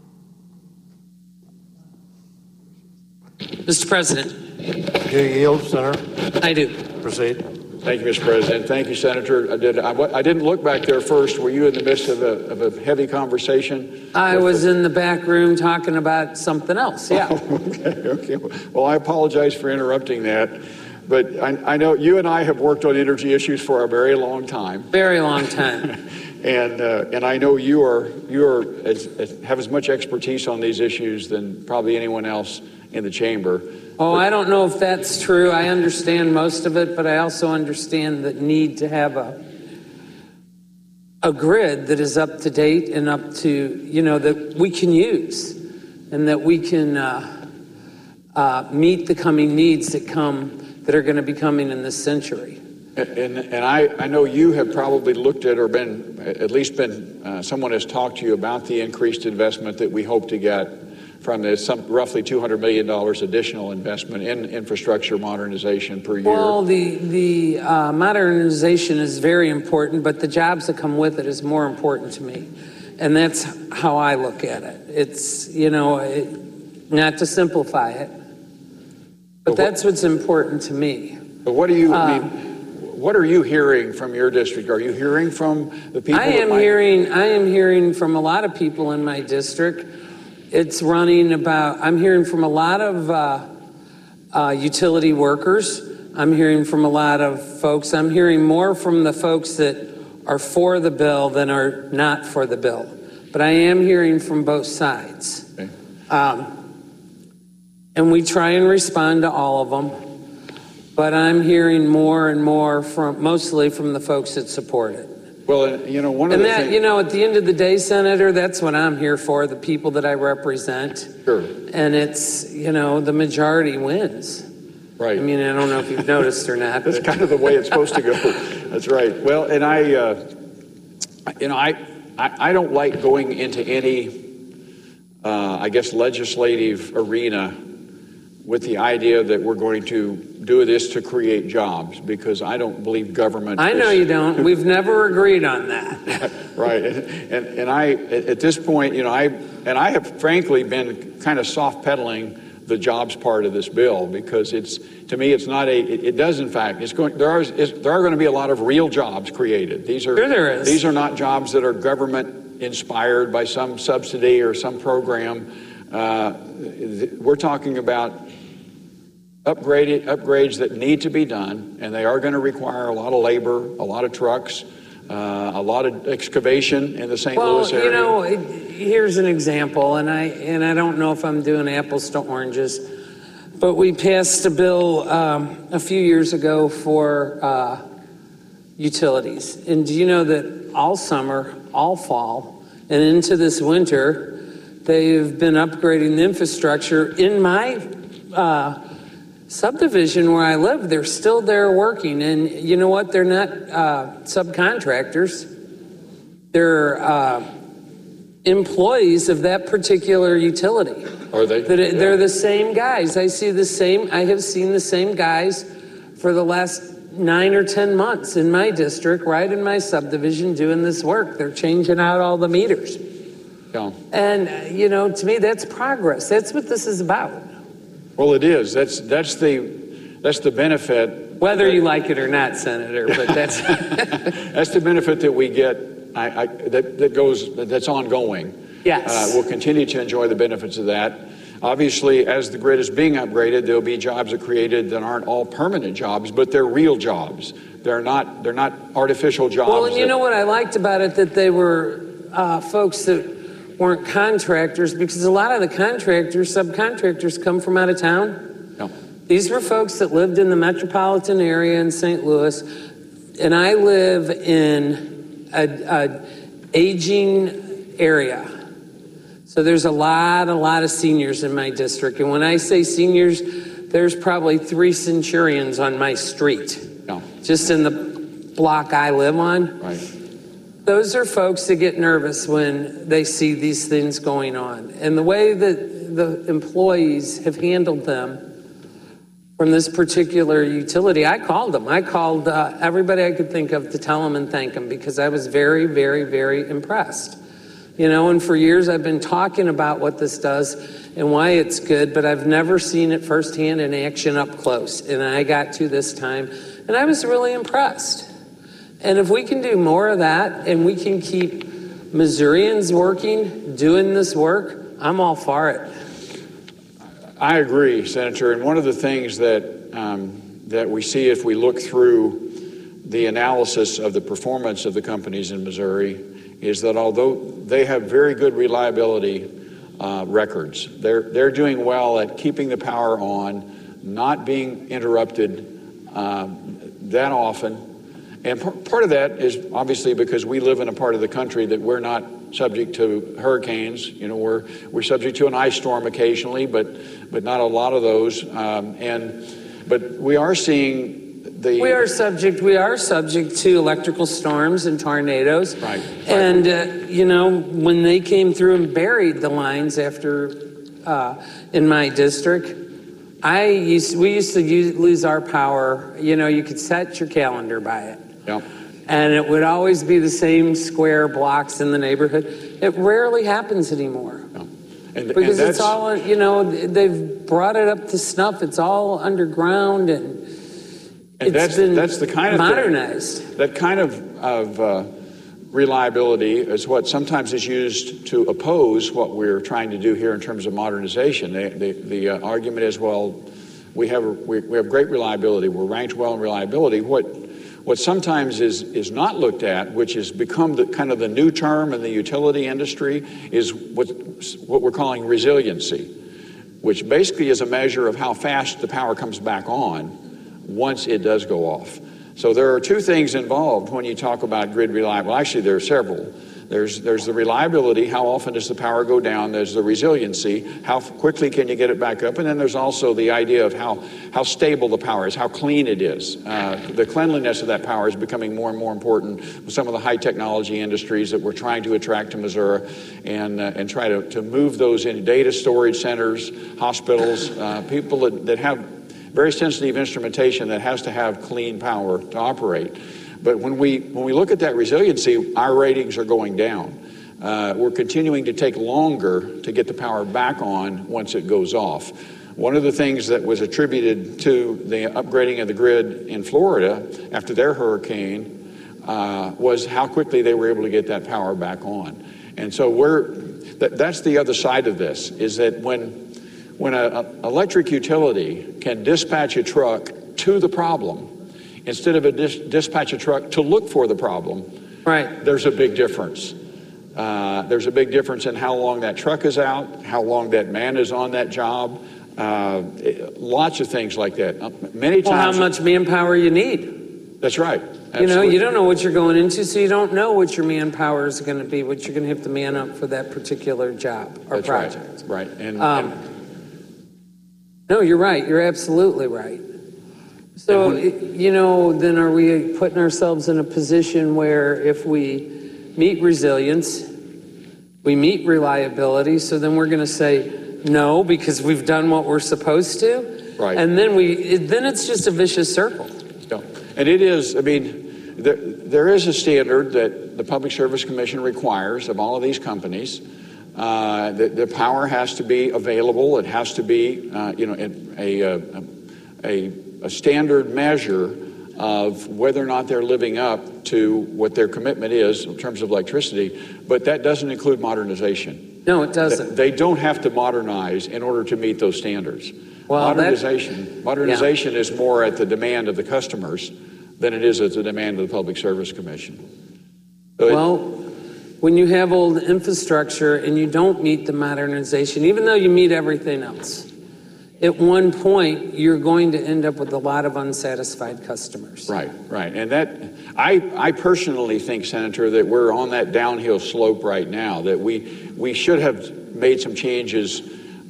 Mr. President. Do you yield, Senator? I do. Proceed. Thank you, Mr. President. Thank you, Senator. I didn't look back there first. Were you in the midst of a heavy conversation? I was in the back room talking about something else, yeah. Okay. Well, I apologize for interrupting that. But I know you and I have worked on energy issues for a very long time. Very long time. And I know you have as much expertise on these issues than probably anyone else in the chamber. Oh, I don't know if that's true. I understand most of it, but I also understand the need to have a grid that is up to date and up to, that we can use and that we can meet the coming needs that are going to be coming in this century. And I know you have probably looked at or someone has talked to you about the increased investment that we hope to get from this roughly $200 million additional investment in infrastructure modernization per year. Well, the modernization is very important, but the jobs that come with it is more important to me. And that's how I look at it. It's, not to simplify it, but that's what's important to me. But what do you mean? What are you hearing from your district? Are you hearing from the people? I am hearing from a lot of people in my district. It's running about, I'm hearing from a lot of utility workers. I'm hearing from a lot of folks. I'm hearing more from the folks that are for the bill than are not for the bill. But I am hearing from both sides. Okay. And we try and respond to all of them. But I'm hearing more and more mostly from the folks that support it. Well, one of the things... at the end of the day, Senator, that's what I'm here for, the people that I represent. Sure. And it's, the majority wins. Right. I mean, I don't know if you've noticed or not. That's kind of the way it's supposed to go. That's right. Well, and I don't like going into any, legislative arena with the idea that we're going to do this to create jobs, because I don't believe government... I know you don't. We've never agreed on that. Right. And I, at this point, I have frankly been kind of soft pedaling the jobs part of this bill, because to me it's not it does in fact, there are going to be a lot of real jobs created. These are, sure there is. These are not jobs that are government inspired by some subsidy or some program. We're talking about upgrades that need to be done, and they are going to require a lot of labor, a lot of trucks, a lot of excavation in the St. Louis area. Here's an example, and I don't know if I'm doing apples to oranges, but we passed a bill a few years ago for utilities. And do you know that all summer, all fall, and into this winter, they've been upgrading the infrastructure in my subdivision where I live. They're still there working, and you know what? They're not subcontractors. They're employees of that particular utility. Are they? They're the same guys. I have seen the same guys for the last 9 or 10 months in my district, right in my subdivision, doing this work. They're changing out all the meters. Yeah. And to me, that's progress. That's what this is about. Well, it is. That's the benefit. Whether you like it or not, Senator, but that's that's the benefit that we get. That's ongoing. Yes. We'll continue to enjoy the benefits of that. Obviously, as the grid is being upgraded, there'll be jobs that are created that aren't all permanent jobs, but they're real jobs. They're not artificial jobs. Well, and you know what I liked about it, that they were folks that weren't contractors, because a lot of the subcontractors come from out of town. No. These were folks that lived in the metropolitan area in St. Louis, and I live in an aging area. So there's a lot of seniors in my district. And when I say seniors, there's probably 3 centurions on my street. No. Just in the block I live on. Right. Those are folks that get nervous when they see these things going on. And the way that the employees have handled them from this particular utility, I called them. I called everybody I could think of to tell them and thank them, because I was very, very, very impressed. And for years I've been talking about what this does and why it's good, but I've never seen it firsthand in action up close. And I got to this time, and I was really impressed. And if we can do more of that, and we can keep Missourians working, doing this work, I'm all for it. I agree, Senator. And one of the things that we see if we look through the analysis of the performance of the companies in Missouri is that although they have very good reliability records, they're doing well at keeping the power on, not being interrupted that often. And part of that is obviously because we live in a part of the country that we're not subject to hurricanes. We're subject to an ice storm occasionally, but not a lot of those. But we are seeing we are subject to electrical storms and tornadoes. Right. And when they came through and buried the lines after in my district, we used to lose our power. You could set your calendar by it. Yeah. And it would always be the same square blocks in the neighborhood. It rarely happens anymore. Yeah. Because it's all, they've brought it up to snuff. It's all underground, and that's the kind of modernized. That kind of reliability is what sometimes is used to oppose what we're trying to do here in terms of modernization. The argument is, well, we have great reliability. We're ranked well in reliability. What sometimes is not looked at, which has become kind of the new term in the utility industry, is what we're calling resiliency, which basically is a measure of how fast the power comes back on once it does go off. So there are two things involved when you talk about grid reliability. Well, actually, there are several. There's the reliability, how often does the power go down? There's the resiliency, how quickly can you get it back up? And then there's also the idea of how stable the power is, how clean it is. The cleanliness of that power is becoming more and more important with some of the high technology industries that we're trying to attract to Missouri and try to move those into data storage centers, hospitals, people that have very sensitive instrumentation that has to have clean power to operate. But when we look at that resiliency, our ratings are going down. We're continuing to take longer to get the power back on once it goes off. One of the things that was attributed to the upgrading of the grid in Florida after their hurricane was how quickly they were able to get that power back on. And so that's the other side of this, is that when an electric utility can dispatch a truck to the problem, instead of dispatch a truck to look for the problem, right, there's a big difference. There's a big difference in how long that truck is out, how long that man is on that job, lots of things like that. Many times. Well, how much manpower you need. That's right. Absolutely. You know, you don't know what you're going into, so you don't know what your manpower is going to be, what you're going to have to man up for that particular job or That's project. Right. And no, you're right. You're absolutely right. So, then are we putting ourselves in a position where if we meet resilience, we meet reliability, so then we're going to say no because we've done what we're supposed to? Right. And then it's just a vicious circle. Yeah. And it is, there is a standard that the Public Service Commission requires of all of these companies. The power has to be available. It has to be, a standard measure of whether or not they're living up to what their commitment is in terms of electricity. But that doesn't include modernization. No, it doesn't. They don't have to modernize in order to meet those standards. Well, modernization is more at the demand of the customers than it is at the demand of the Public Service Commission. So when you have old infrastructure and you don't meet the modernization, even though you meet everything else, at one point you're going to end up with a lot of unsatisfied customers. Right. And that, I personally think, Senator, that we're on that downhill slope right now, that we should have made some changes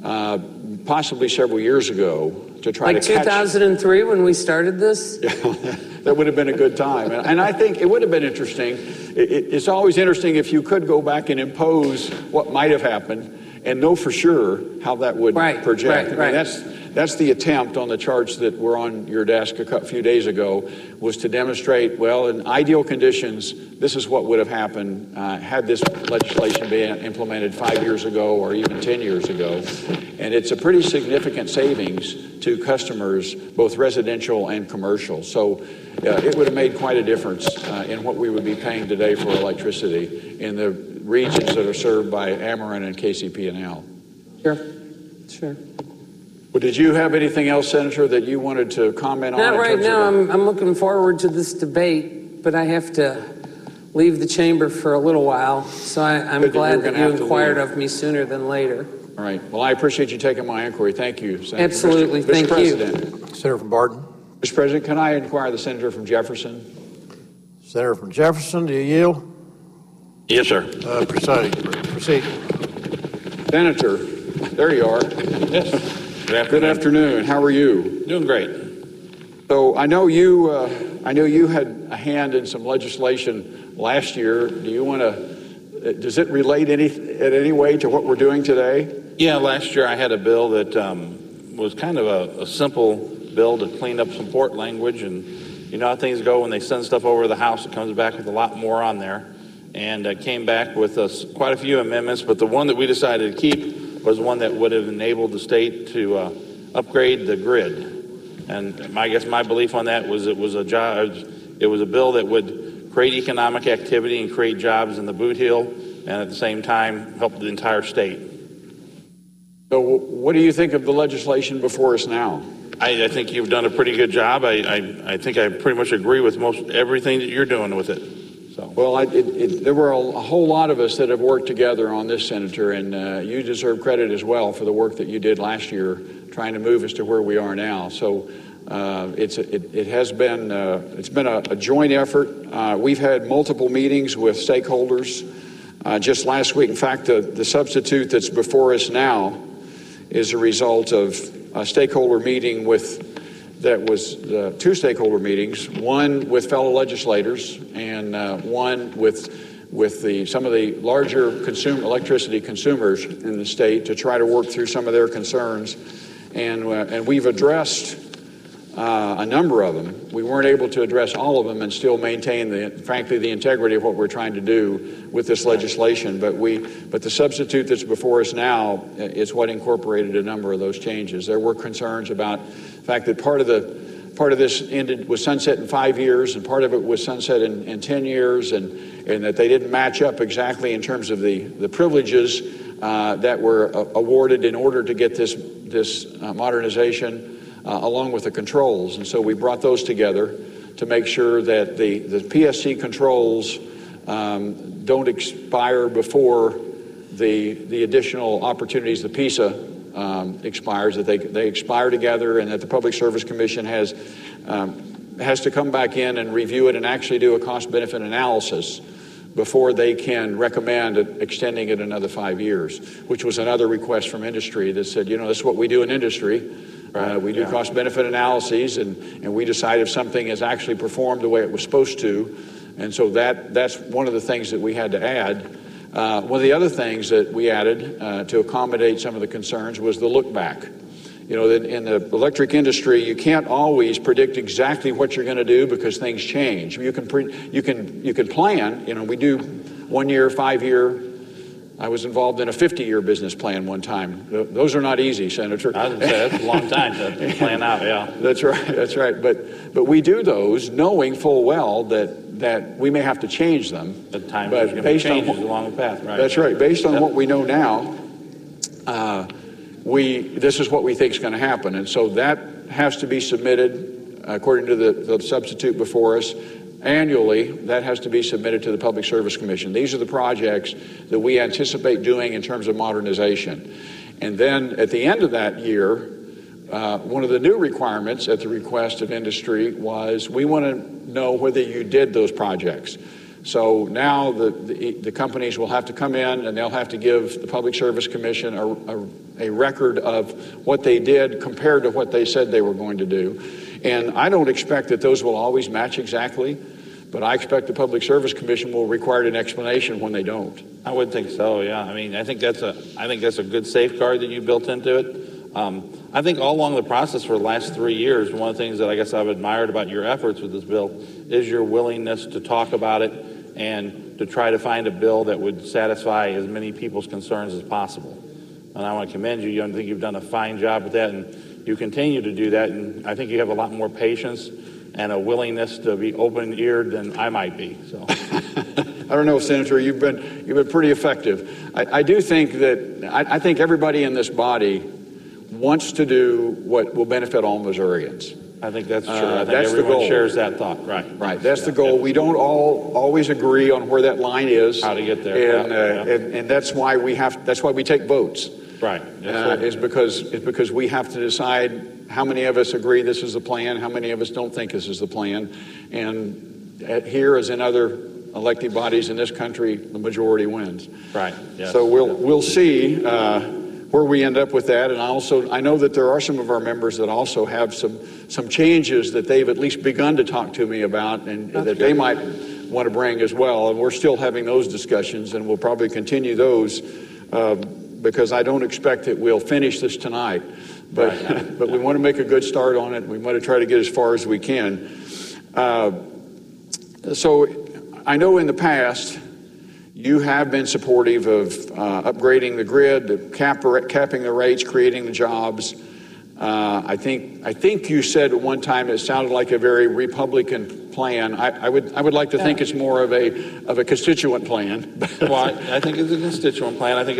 possibly several years ago to try to catch. Like 2003 when we started this? Yeah, that would have been a good time. And I think it would have been interesting. It's always interesting if you could go back and impose what might have happened and know for sure how that would project. That's the attempt on the charts that were on your desk a few days ago, was to demonstrate, well, in ideal conditions, this is what would have happened had this legislation been implemented 5 years ago or even 10 years ago. And it's a pretty significant savings to customers, both residential and commercial. So it would have made quite a difference in what we would be paying today for electricity in the regions that are served by Ameren and KCP&L. Sure. Well, did you have anything else, Senator, that you wanted to comment on? Not right now. I'm looking forward to this debate, but I have to leave the chamber for a little while, so I'm glad that you inquired of me sooner than later. All right. Well, I appreciate you taking my inquiry. Thank you, Senator. Absolutely. Thank you. Senator from Barton. Mr. President, can I inquire the Senator from Jefferson? Senator from Jefferson, do you yield? Yes, sir. Proceed. Senator, there you are. Yes. Good afternoon. How are you? Doing great. So I know you had a hand in some legislation last year. Do you want to? Does it relate in any way to what we're doing today? Yeah, last year I had a bill that was kind of a simple bill to clean up some port language, and you know how things go when they send stuff over to the House. It comes back with a lot more on there, and came back with quite a few amendments. But the one that we decided to keep was one that would have enabled the state to upgrade the grid. And my belief on that was it was a bill that would create economic activity and create jobs in the Boot Heel, and at the same time help the entire state. So what do you think of the legislation before us now? I think you've done a pretty good job. I think I pretty much agree with most everything that you're doing with it. So. Well, there were a whole lot of us that have worked together on this, Senator, and you deserve credit as well for the work that you did last year trying to move us to where we are now. So it's been a joint effort. We've had multiple meetings with stakeholders. Just last week, in fact, the substitute that's before us now is a result of a stakeholder meeting that was two stakeholder meetings, one with fellow legislators and one with some of the larger electricity consumers in the state to try to work through some of their concerns. And we've addressed a number of them. We weren't able to address all of them and still maintain, frankly, the integrity of what we're trying to do with this legislation. But the substitute that's before us now is what incorporated a number of those changes. There were concerns about the fact that part of this was sunset in 5 years, and part of it was sunset in 10 years, and that they didn't match up exactly in terms of the privileges that were awarded in order to get this modernization. Along with the controls. And so we brought those together to make sure that the PSC controls don't expire before the additional opportunities, the PISA expires, that they expire together, and that the Public Service Commission has to come back in and review it and actually do a cost-benefit analysis before they can recommend extending it another 5 years, which was another request from industry that said, this is what we do in industry. We do cost-benefit analyses, and we decide if something is actually performed the way it was supposed to. And so that's one of the things that we had to add. One of the other things that we added to accommodate some of the concerns was the look back. In the electric industry, you can't always predict exactly what you're going to do because things change. You can plan. We do 1 year, 5 year. I was involved in a 50-year business plan one time. Those are not easy, Senator. I was going to say, that's a long time to plan out, yeah. That's right. But we do those knowing full well that we may have to change them. The time there's going to be changes along the path, right? That's right. Based on what we know now, this is what we think is going to happen. And so that has to be submitted, according to the substitute before us, annually. That has to be submitted to the Public Service Commission. These are the projects that we anticipate doing in terms of modernization. And then at the end of that year, one of the new requirements at the request of industry was we want to know whether you did those projects. So now the companies will have to come in and they'll have to give the Public Service Commission a record of what they did compared to what they said they were going to do. And I don't expect that those will always match exactly, but I expect the Public Service Commission will require an explanation when they don't. I would think so, yeah. I think that's a good safeguard that you built into it. I think all along the process for the last 3 years, one of the things that I guess I've admired about your efforts with this bill is your willingness to talk about it and to try to find a bill that would satisfy as many people's concerns as possible. And I want to commend you. I think you've done a fine job with that, and you continue to do that, and I think you have a lot more patience and a willingness to be open-eared than I might be. So, I don't know, Senator. You've been pretty effective. I do think that I think everybody in this body wants to do what will benefit all Missourians. I think that's true. I think everyone shares that thought. Right. Right. That's the goal. We don't always agree on where that line is. How to get there. And that's why we take votes. Right. It's because we have to decide how many of us agree this is the plan, how many of us don't think this is the plan. And here, as in other elected bodies in this country, the majority wins. Right. Yes. So we'll see where we end up with that. And I know that there are some of our members that also have some changes that they've at least begun to talk to me about, and that they might want to bring as well. And we're still having those discussions, and we'll probably continue those. Because I don't expect that we'll finish this tonight, but we want to make a good start on it. We want to try to get as far as we can. So I know in the past you have been supportive of upgrading the grid, capping the rates, creating the jobs. I think you said at one time it sounded like a very Republican plan. I would like to think it's more of a constituent plan. Well, I think it's a constituent plan. I think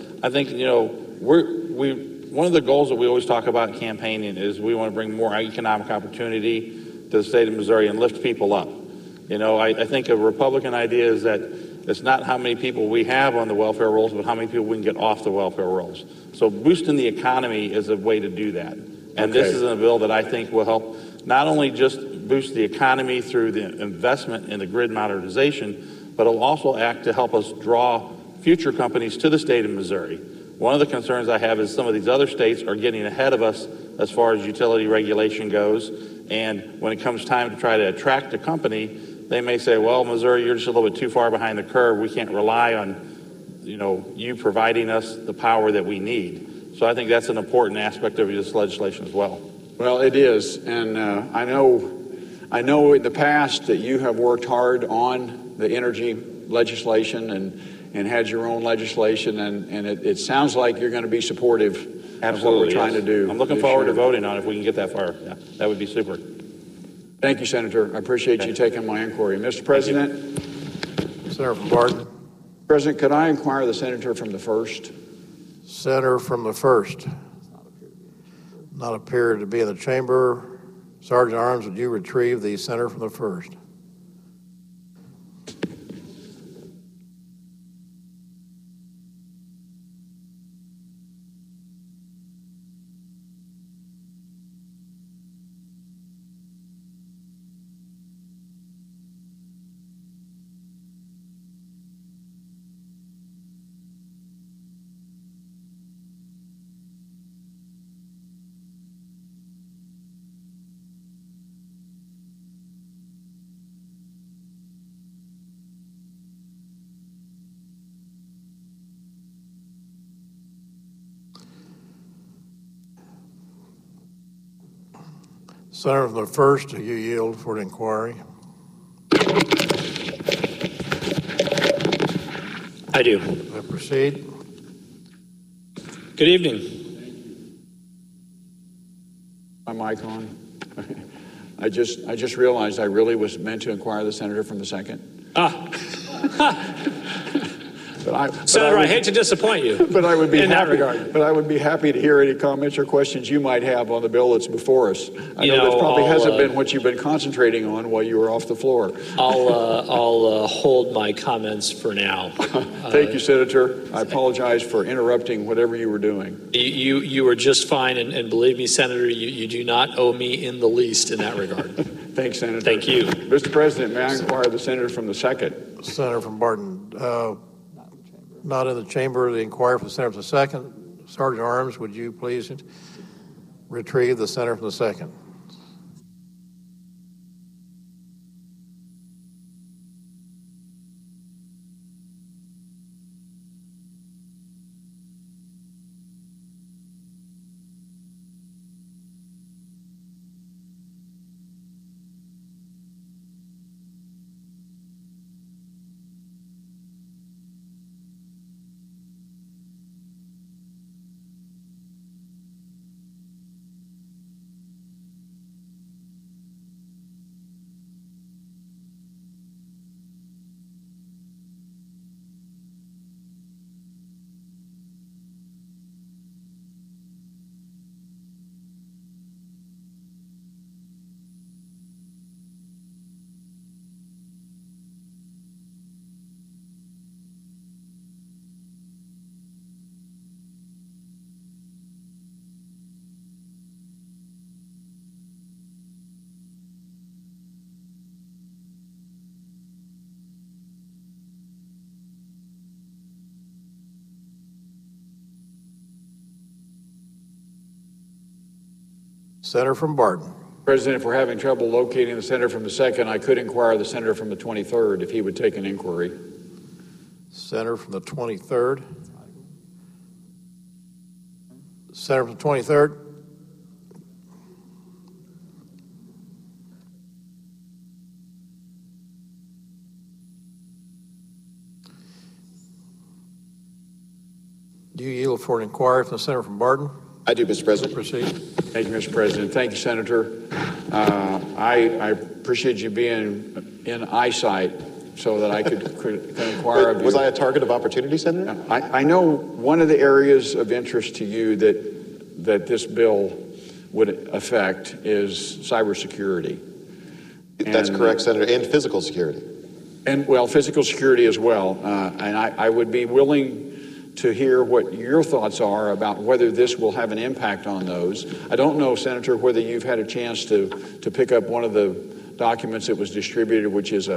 one of the goals that we always talk about in campaigning is we want to bring more economic opportunity to the state of Missouri and lift people up. I think a Republican idea is that it's not how many people we have on the welfare rolls, but how many people we can get off the welfare rolls. So boosting the economy is a way to do that. And This is a bill that I think will help not only just boost the economy through the investment in the grid modernization, but it'll also act to help us draw future companies to the state of Missouri. One of the concerns I have is some of these other states are getting ahead of us as far as utility regulation goes. And when it comes time to try to attract a company, they may say, well, Missouri, you're just a little bit too far behind the curve. We can't rely on, you providing us the power that we need. So I think that's an important aspect of this legislation as well. Well, it is. And I know in the past that you have worked hard on the energy legislation and had your own legislation, and it sounds like you're going to be supportive of what we're trying to do. I'm looking forward to voting on it if we can get that far. Yeah, that would be super. Thank you, Senator. I appreciate you taking my inquiry. Mr. President. Senator from Barton. President, could I inquire the senator from the 1st? Senator from the 1st. Not appear to be in the chamber. Sergeant Arms, would you retrieve the senator from the 1st? Senator from the 1st, do you yield for an inquiry? I do. Proceed. Good evening. My mic on. I just realized I really was meant to inquire the senator from the 2nd. Senator, I hate to disappoint you. But I would be in that regard. But I would be happy to hear any comments or questions you might have on the bill that's before us. I know this probably hasn't been what you've been concentrating on while you were off the floor. I'll hold my comments for now. Thank you, Senator. I apologize for interrupting whatever you were doing. You were just fine, and believe me, Senator, you do not owe me in the least in that regard. Thanks, Senator. Thank you. Mr. President, may I inquire the senator from the 2nd? Senator from Barton. Not in the chamber. The inquiry for the senator from the 2nd. Sergeant Arms, would you please retrieve the senator from the 2nd? Senator from Barton. President, if we're having trouble locating the senator from the 2nd, I could inquire the senator from the 23rd if he would take an inquiry. Senator from the 23rd. Senator from the 23rd. Do you yield for an inquiry from the senator from Barton? I do, Mr. President. Proceed. Thank you, Mr. President. Thank you, Senator. I appreciate you being in eyesight so that I could inquire of you. Was I a target of opportunity, Senator? I know one of the areas of interest to you that this bill would affect is cybersecurity. That's correct, Senator, and physical security. And, well, physical security as well. And I would be willing to hear what your thoughts are about whether this will have an impact on those. I don't know, Senator, whether you've had a chance to pick up one of the documents that was distributed, which is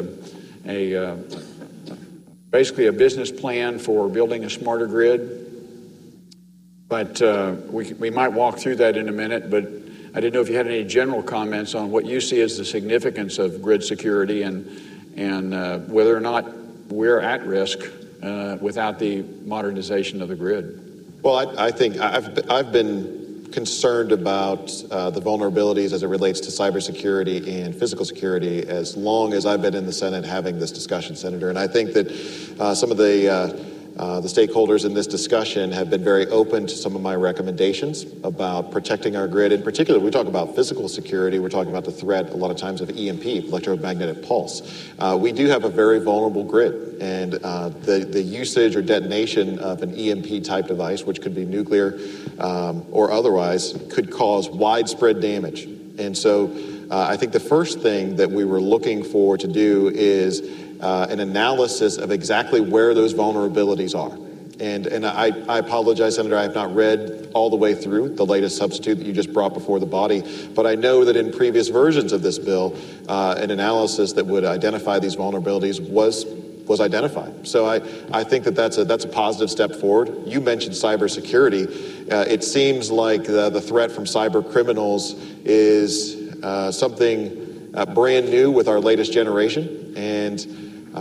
basically a business plan for building a smarter grid. But we might walk through that in a minute, but I didn't know if you had any general comments on what you see as the significance of grid security and whether or not we're at risk without the modernization of the grid. Well, I think I've been concerned about the vulnerabilities as it relates to cybersecurity and physical security as long as I've been in the Senate having this discussion, Senator. And I think that some of the stakeholders in this discussion have been very open to some of my recommendations about protecting our grid. In particular, we talk about physical security. We're talking about the threat a lot of times of EMP, electromagnetic pulse. We do have a very vulnerable grid, and the usage or detonation of an EMP type device, which could be nuclear or otherwise, could cause widespread damage. And so I think the first thing that we were looking for to do is an analysis of exactly where those vulnerabilities are. And I apologize, Senator, I have not read all the way through the latest substitute that you just brought before the body, but I know that in previous versions of this bill, an analysis that would identify these vulnerabilities was identified. So I think that that's a positive step forward. You mentioned cybersecurity. It seems like the threat from cyber criminals is something brand new with our latest generation, and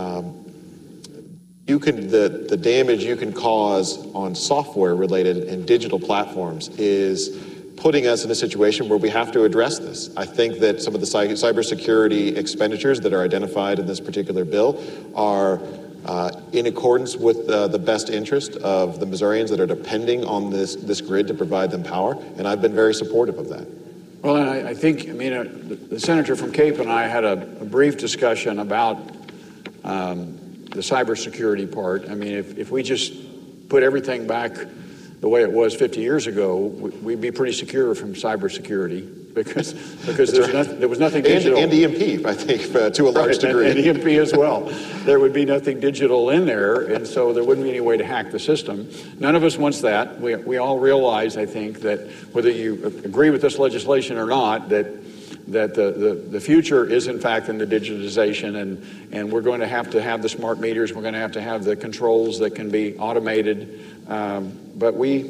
the damage you can cause on software related and digital platforms is putting us in a situation where we have to address this. I think that some of the cybersecurity expenditures that are identified in this particular bill are in accordance with the best interest of the Missourians that are depending on this grid to provide them power, and I've been very supportive of that. Well, I think, the senator from Cape and I had a brief discussion about the cybersecurity part. I mean, if we just put everything back the way it was 50 years ago, we'd be pretty secure from cybersecurity because there was nothing digital. And EMP, I think, to a large degree. And EMP as well. There would be nothing digital in there, and so there wouldn't be any way to hack the system. None of us wants that. We all realize, I think, that whether you agree with this legislation or not, that the future is, in fact, in the digitization, and we're going to have the smart meters. We're going to have the controls that can be automated. But we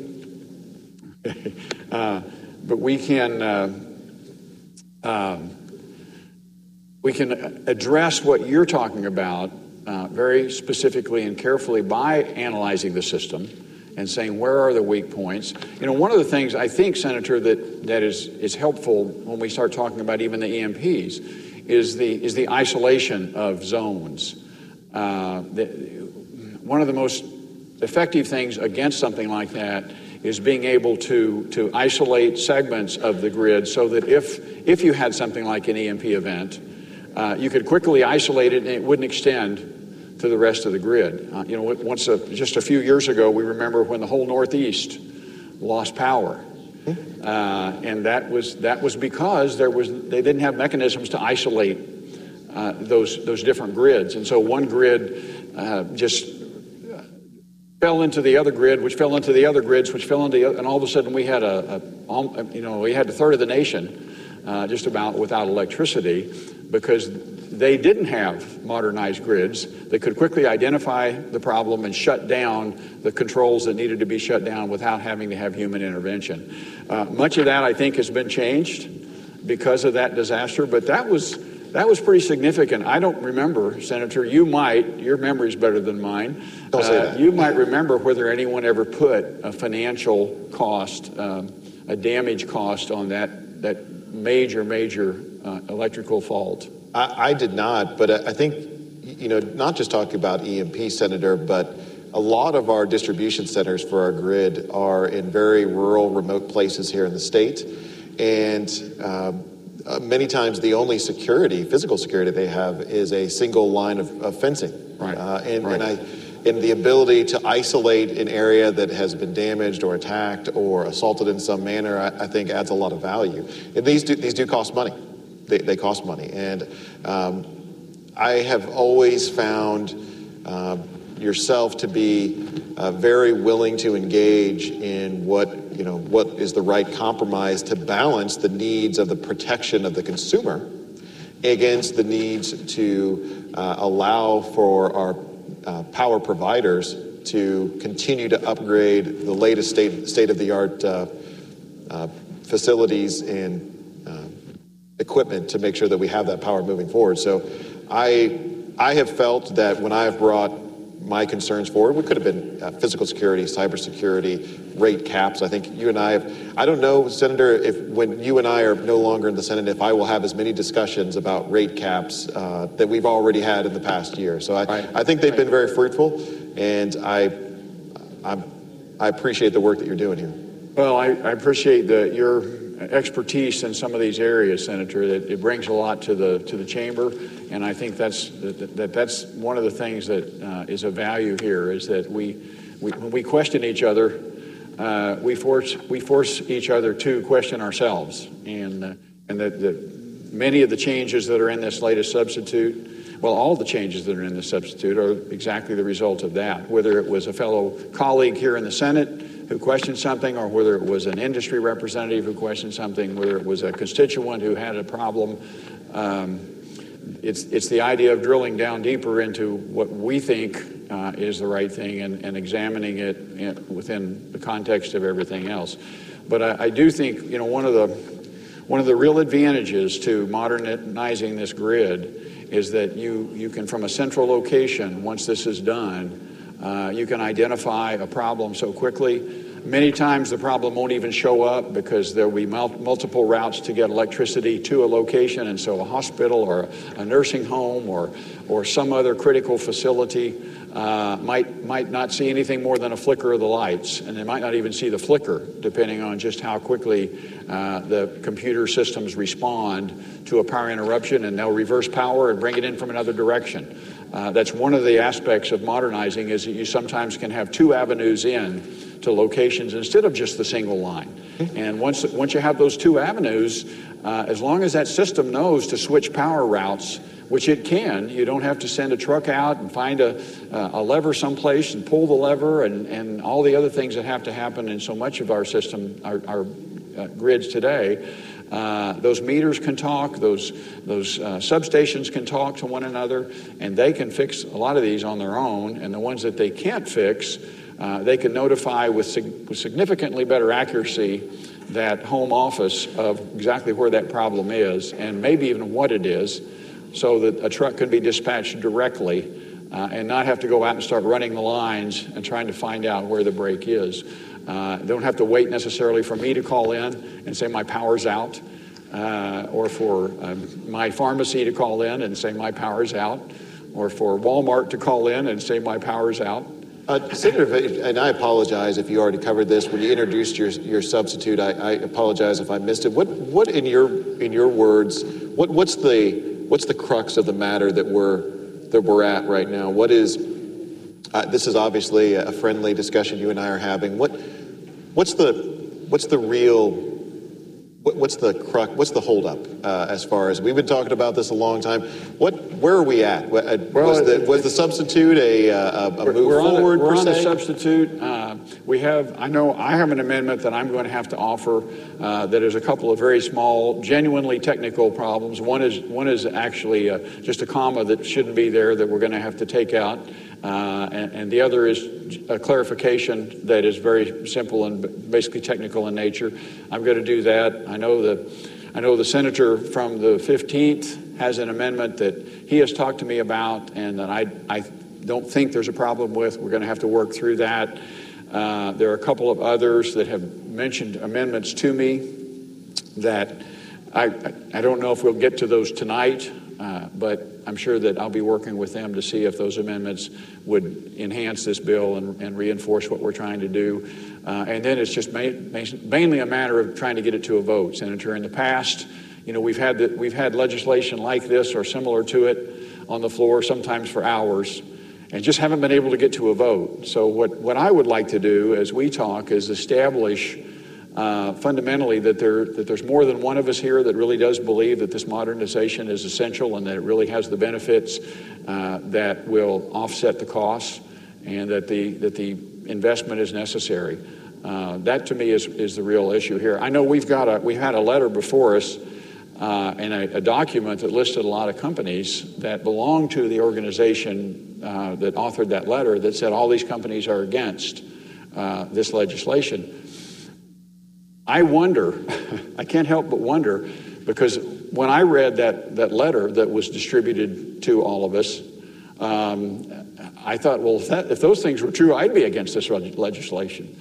can address what you're talking about very specifically and carefully by analyzing the system and saying, where are the weak points? One of the things I think, Senator, that is helpful when we start talking about even the EMPs is the isolation of zones. One of the most effective things against something like that is being able to isolate segments of the grid so that if you had something like an EMP event, you could quickly isolate it and it wouldn't extend to the rest of the grid. Just a few years ago, we remember when the whole Northeast lost power. And that was because they didn't have mechanisms to isolate those different grids. And so one grid just fell into the other grid, which fell into the other grids, which fell into the other, and all of a sudden we had we had a third of the nation just about without electricity because they didn't have modernized grids that could quickly identify the problem and shut down the controls that needed to be shut down without having to have human intervention. Much of that, I think, has been changed because of that disaster, but that was pretty significant. I don't remember, Senator, you might, your memory's better than mine. Don't say that. You might remember whether anyone ever put a financial cost, a damage cost on that major electrical fault. I did not, but I think, not just talking about EMP, Senator, but a lot of our distribution centers for our grid are in very rural, remote places here in the state. And many times the only physical security they have is a single line of fencing. Right. And the ability to isolate an area that has been damaged or attacked or assaulted in some manner, I think adds a lot of value. And these do cost money. They cost money. And I have always found yourself to be very willing to engage in what is the right compromise to balance the needs of the protection of the consumer against the needs to allow for our power providers to continue to upgrade the latest state-of-the-art facilities and equipment to make sure that we have that power moving forward. So I have felt that when I have brought my concerns forward, what could have been physical security, cybersecurity, rate caps. I think you and I don't know, Senator, if when you and I are no longer in the Senate, if I will have as many discussions about rate caps that we've already had in the past year. So I think they've been very fruitful, and I appreciate the work that you're doing here. Well, I appreciate your expertise in some of these areas, Senator. It brings a lot to the chamber, and I think that's one of the things that is of value here is that when we question each other, we force each other to question ourselves, and that many of the changes that are in this latest substitute, well, all the changes that are in the substitute are exactly the result of that. Whether it was a fellow colleague here in the Senate who questioned something, or whether it was an industry representative who questioned something, whether it was a constituent who had a problem. It's the idea of drilling down deeper into what we think is the right thing and examining it within the context of everything else. But I do think one of the real advantages to modernizing this grid is that you can, from a central location, once this is done, you can identify a problem so quickly. Many times the problem won't even show up because there will be multiple routes to get electricity to a location, and so a hospital or a nursing home or some other critical facility might not see anything more than a flicker of the lights, and they might not even see the flicker, depending on just how quickly the computer systems respond to a power interruption, and they'll reverse power and bring it in from another direction. That's one of the aspects of modernizing, is that you sometimes can have two avenues in to locations instead of just the single line. And once you have those two avenues, as long as that system knows to switch power routes, which it can, you don't have to send a truck out and find a lever someplace and pull the lever and all the other things that have to happen in so much of our system, our grids today. Those meters can talk, those substations can talk to one another, and they can fix a lot of these on their own. And the ones that they can't fix, they can notify with significantly better accuracy that home office of exactly where that problem is, and maybe even what it is, so that a truck can be dispatched directly and not have to go out and start running the lines and trying to find out where the break is. They don't have to wait necessarily for me to call in and say my power's out, or for my pharmacy to call in and say my power's out, or for Walmart to call in and say my power's out. Senator, and I apologize if you already covered this when you introduced your substitute. I apologize if I missed it. What in your words, what's the crux of the matter that we're at right now? What is this is obviously a friendly discussion you and I are having. What's the real? What's the holdup as far as we've been talking about this a long time? Where are we at? Was the substitute a move forward? We're on the substitute. I know I have an amendment that I'm going to have to offer that is a couple of very small, genuinely technical problems. One is actually just a comma that shouldn't be there that we're going to have to take out. And the other is a clarification that is very simple and basically technical in nature. I'm going to do that. I know the senator from the 15th has an amendment that he has talked to me about and that I don't think there's a problem with. We're going to have to work through that. There are a couple of others that have mentioned amendments to me that I don't know if we'll get to those tonight. But I'm sure that I'll be working with them to see if those amendments would enhance this bill and reinforce what we're trying to do. And then it's just mainly a matter of trying to get it to a vote. Senator, in the past, we've had legislation like this or similar to it on the floor, sometimes for hours, and just haven't been able to get to a vote. So what I would like to do as we talk is establish fundamentally that there's more than one of us here that really does believe that this modernization is essential and that it really has the benefits that will offset the costs, and that the investment is necessary. That to me is the real issue here. I know we've had a letter before us and a document that listed a lot of companies that belong to the organization that authored that letter that said all these companies are against this legislation. I wonder, I can't help but wonder, because when I read that letter that was distributed to all of us, I thought, well, if those things were true, I'd be against this legislation.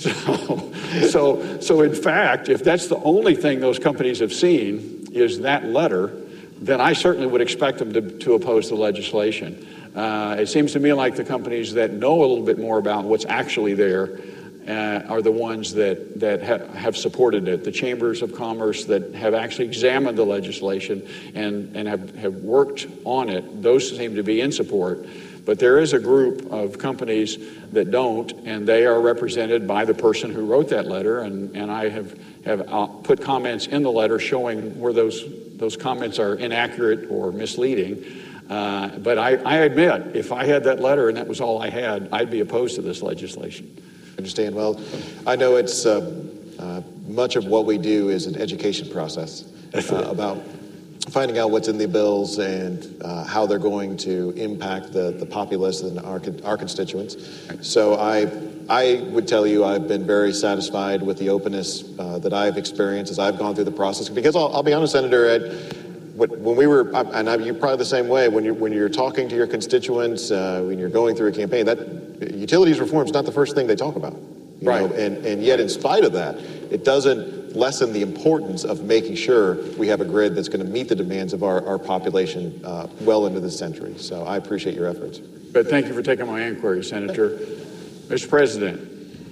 So in fact, if that's the only thing those companies have seen is that letter, then I certainly would expect them to oppose the legislation. It seems to me like the companies that know a little bit more about what's actually there are the ones that have supported it. The chambers of commerce that have actually examined the legislation and have worked on it, those seem to be in support. But there is a group of companies that don't, and they are represented by the person who wrote that letter, and I have put comments in the letter showing where those comments are inaccurate or misleading. But I admit, if I had that letter and that was all I had, I'd be opposed to this legislation. I understand. Well, I know it's much of what we do is an education process about finding out what's in the bills and how they're going to impact the populace and our constituents. So I would tell you I've been very satisfied with the openness that I've experienced as I've gone through the process. Because I'll be honest, Senator, when we were, and you're probably the same way, when you're talking to your constituents, when you're going through a campaign, that utilities reform is not the first thing they talk about. You know? And yet, in spite of that, it doesn't lessen the importance of making sure we have a grid that's going to meet the demands of our population well into this century. So I appreciate your efforts. But thank you for taking my inquiry, Senator. Mr. President.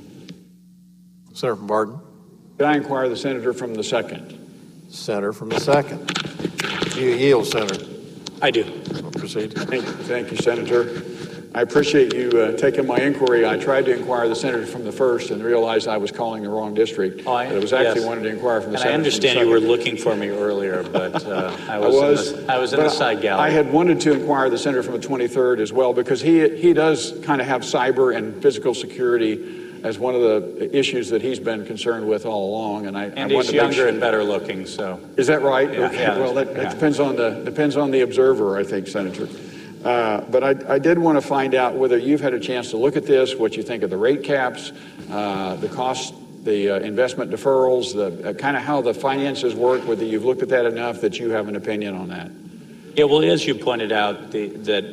Senator from Barton. Could I inquire the senator from the second? Senator from the second. You yield, Senator. I do. Proceed. Thank you, Senator. I appreciate you taking my inquiry. I tried to inquire the senator from the first and realized I was calling the wrong district. I was actually wanted to inquire from the senator. I understand you were looking for me earlier, but I was in the side gallery. I had wanted to inquire the senator from the 23rd as well, because he does kind of have cyber and physical security as one of the issues that he's been concerned with all along, and he's younger and better looking. So is that right? Yeah, okay. Yeah, well, that depends on the observer, I think, Senator. But I did want to find out whether you've had a chance to look at this, what you think of the rate caps, the cost, the investment deferrals, the kind of how the finances work, whether you've looked at that enough that you have an opinion on that. Yeah, well, as you pointed out, that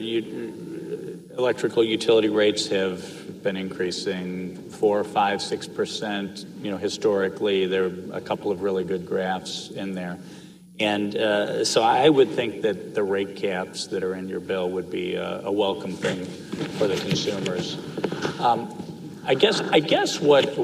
electrical utility rates have been increasing 4%, 5%, 6%. Historically, there are a couple of really good graphs in there. And so I would think that the rate caps that are in your bill would be a welcome thing for the consumers. I guess what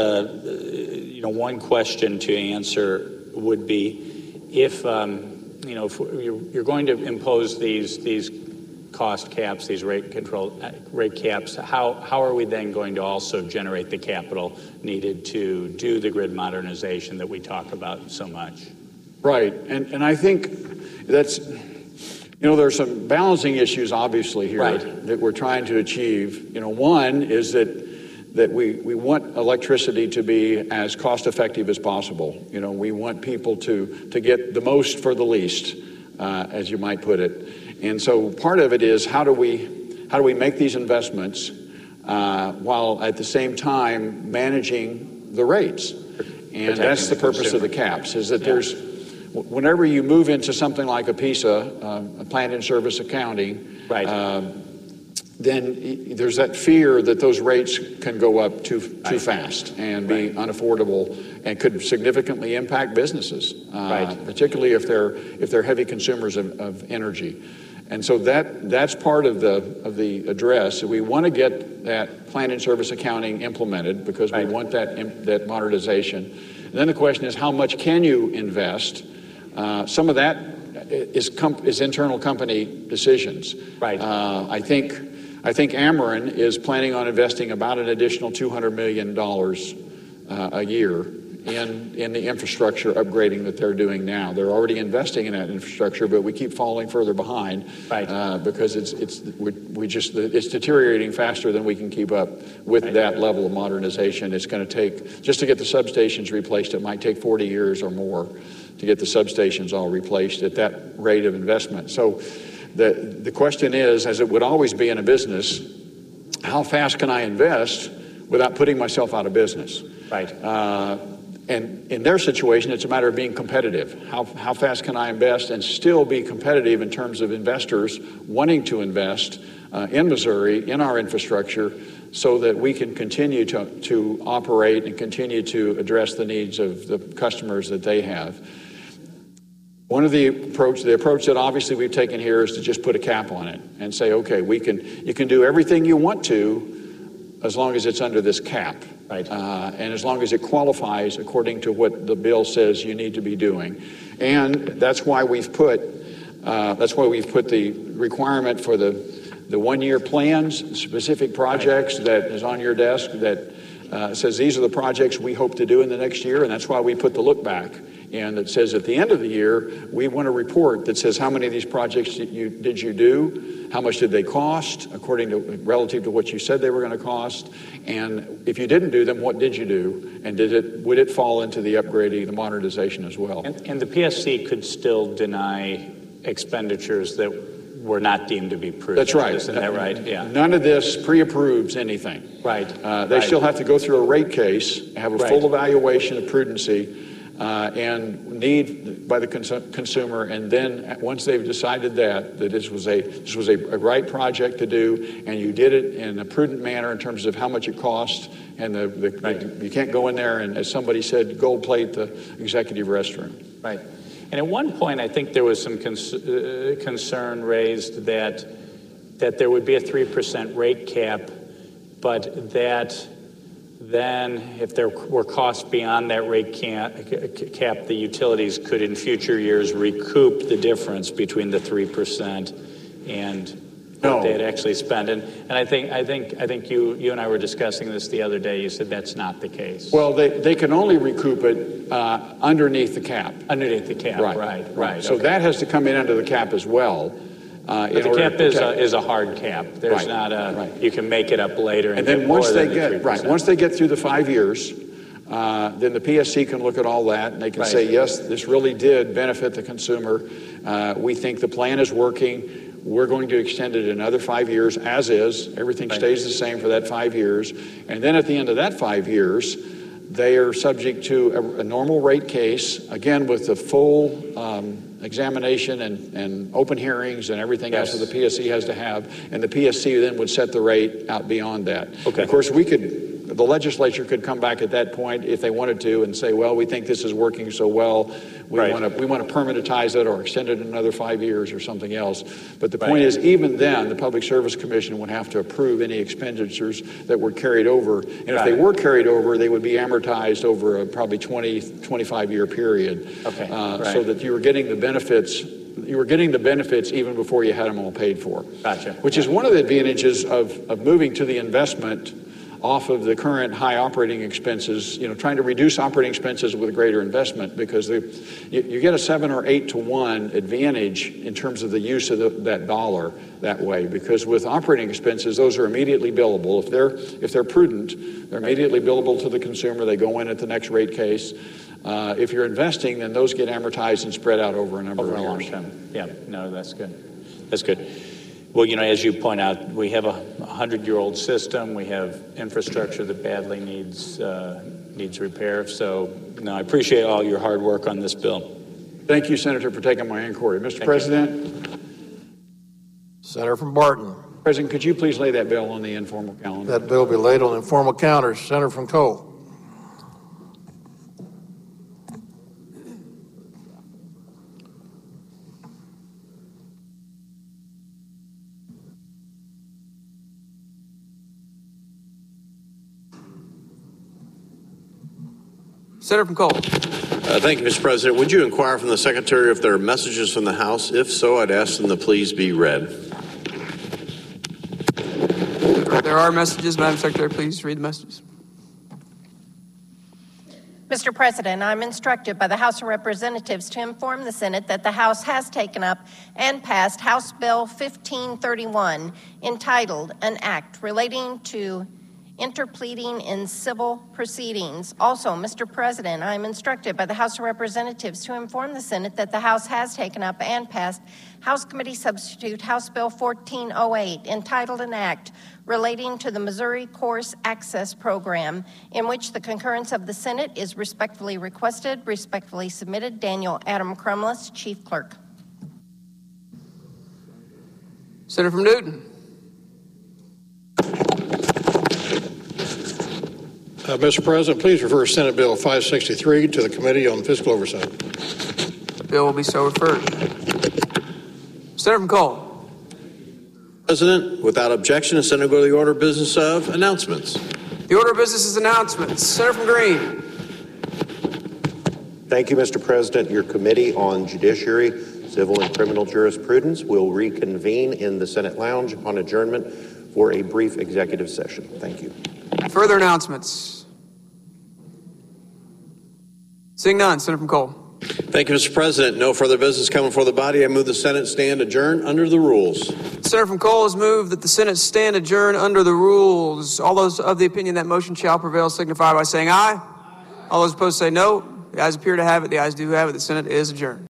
one question to answer would be if you're going to impose these cost caps, these rate caps, how are we then going to also generate the capital needed to do the grid modernization that we talk about so much? Right, and I think that's, there's some balancing issues obviously here that we're trying to achieve. One is that we want electricity to be as cost effective as possible. We want people to get the most for the least, as you might put it. And so part of it is how do we make these investments while at the same time managing the rates? And that's the purpose of the caps, is that whenever you move into something like a PISA, a planned in service accounting, then there's that fear that those rates can go up too fast and be unaffordable and could significantly impact businesses, particularly if they're heavy consumers of energy. And so that's part of the address. We want to get that planned in service accounting implemented because we want that modernization. And then the question is, how much can you invest Some of that is internal company decisions. Right. I think Ameren is planning on investing about an additional $200 million a year in the infrastructure upgrading that they're doing now. They're already investing in that infrastructure, but we keep falling further behind, because it's deteriorating faster than we can keep up with that level of modernization. It's going to take, just to get the substations replaced, it might take 40 years or more to get the substations all replaced at that rate of investment. So the question is, as it would always be in a business, how fast can I invest without putting myself out of business? Right. And in their situation, it's a matter of being competitive. How fast can I invest and still be competitive in terms of investors wanting to invest in Missouri, in our infrastructure, so that we can continue to operate and continue to address the needs of the customers that they have. One of the approach that obviously we've taken here is to just put a cap on it and say, okay, you can do everything you want to as long as it's under this cap. Right. And as long as it qualifies according to what the bill says you need to be doing. And that's why we've put the requirement for the 1-year plans, specific projects that is on your desk that says these are the projects we hope to do in the next year. And that's why we put the look back. And it says at the end of the year, we want a report that says how many of these projects did you do, how much did they cost, relative to what you said they were going to cost, and if you didn't do them, what did you do, and would it fall into the upgrading, the modernization as well? And the PSC could still deny expenditures that were not deemed to be prudent. That's right. Isn't that right? Yeah. None of this pre-approves anything. Right. They still have to go through a rate case, have a full evaluation of prudency, and need by the consumer, and then once they've decided that this was a right project to do, and you did it in a prudent manner in terms of how much it cost, and you can't go in there and, as somebody said, gold plate the executive restroom. Right. And at one point, I think there was some concern raised that there would be a 3% rate cap, but that then if there were costs beyond that rate cap, the utilities could in future years recoup the difference between the 3% and what they had actually spent. And I think you and I were discussing this the other day. You said that's not the case. Well, they can only recoup it underneath the cap. Underneath the cap, right. So that has to come in under the cap as well. But the cap is a hard cap. There's not you can make it up later. And then once they get through the 5 years, then the PSC can look at all that and they can say, yes, this really did benefit the consumer. We think the plan is working. We're going to extend it another 5 years as is. Everything stays the same for that 5 years. And then at the end of that 5 years, they are subject to a normal rate case, again, with the full examination and open hearings and everything else that the PSC has to have. And the PSC then would set the rate out beyond that. Okay. Of course, the legislature could come back at that point if they wanted to and say, well, we think this is working so well. We want to permanentize it or extend it another 5 years or something else. But the point is, even then, the Public Service Commission would have to approve any expenditures that were carried over. And if they were carried over, they would be amortized over a probably 25-year period. Okay. So that you were getting the benefits. You were getting the benefits even before you had them all paid for. Gotcha. Which is one of the advantages of moving to the investment off of the current high operating expenses, trying to reduce operating expenses with a greater investment, because you get a 7 or 8 to 1 advantage in terms of the use of that dollar that way, because with operating expenses, those are immediately billable. If they're prudent, they're immediately billable to the consumer. They go in at the next rate case. If you're investing, then those get amortized and spread out over a number of years. Over a long time. Yeah, no, that's good. That's good. Well, as you point out, we have a 100-year-old system. We have infrastructure that badly needs repair. So, I appreciate all your hard work on this bill. Thank you, Senator, for taking my inquiry. Mr. President. Senator from Barton. President, could you please lay that bill on the informal calendar? That bill will be laid on the informal calendar. Senator from Cole. Senator from Cole. Thank you, Mr. President. Would you inquire from the Secretary if there are messages from the House? If so, I'd ask them to please be read. There are messages. Madam Secretary, please read the messages. Mr. President, I'm instructed by the House of Representatives to inform the Senate that the House has taken up and passed House Bill 1531, entitled An Act Relating to Interpleading in Civil Proceedings. Also, Mr. President, I am instructed by the House of Representatives to inform the Senate that the House has taken up and passed House Committee Substitute House Bill 1408, entitled An Act Relating to the Missouri Course Access Program, in which the concurrence of the Senate is respectfully requested. Respectfully submitted, Daniel Adam Crumless, Chief Clerk. Senator from Newton. Mr. President, please refer Senate Bill 563 to the Committee on Fiscal Oversight. Bill will be so referred. Senator from Cole. President, without objection, the Senate will go to the order of business of announcements. The order of business is announcements. Senator from Green. Thank you, Mr. President. Your Committee on Judiciary, Civil and Criminal Jurisprudence will reconvene in the Senate lounge upon adjournment for a brief executive session. Thank you. Further announcements. Seeing none, Senator from Cole. Thank you, Mr. President. No further business coming before the body. I move the Senate stand adjourned under the rules. Senator from Cole has moved that the Senate stand adjourned under the rules. All those of the opinion that motion shall prevail signify by saying aye. All those opposed say no. The ayes appear to have it. The ayes do have it. The Senate is adjourned.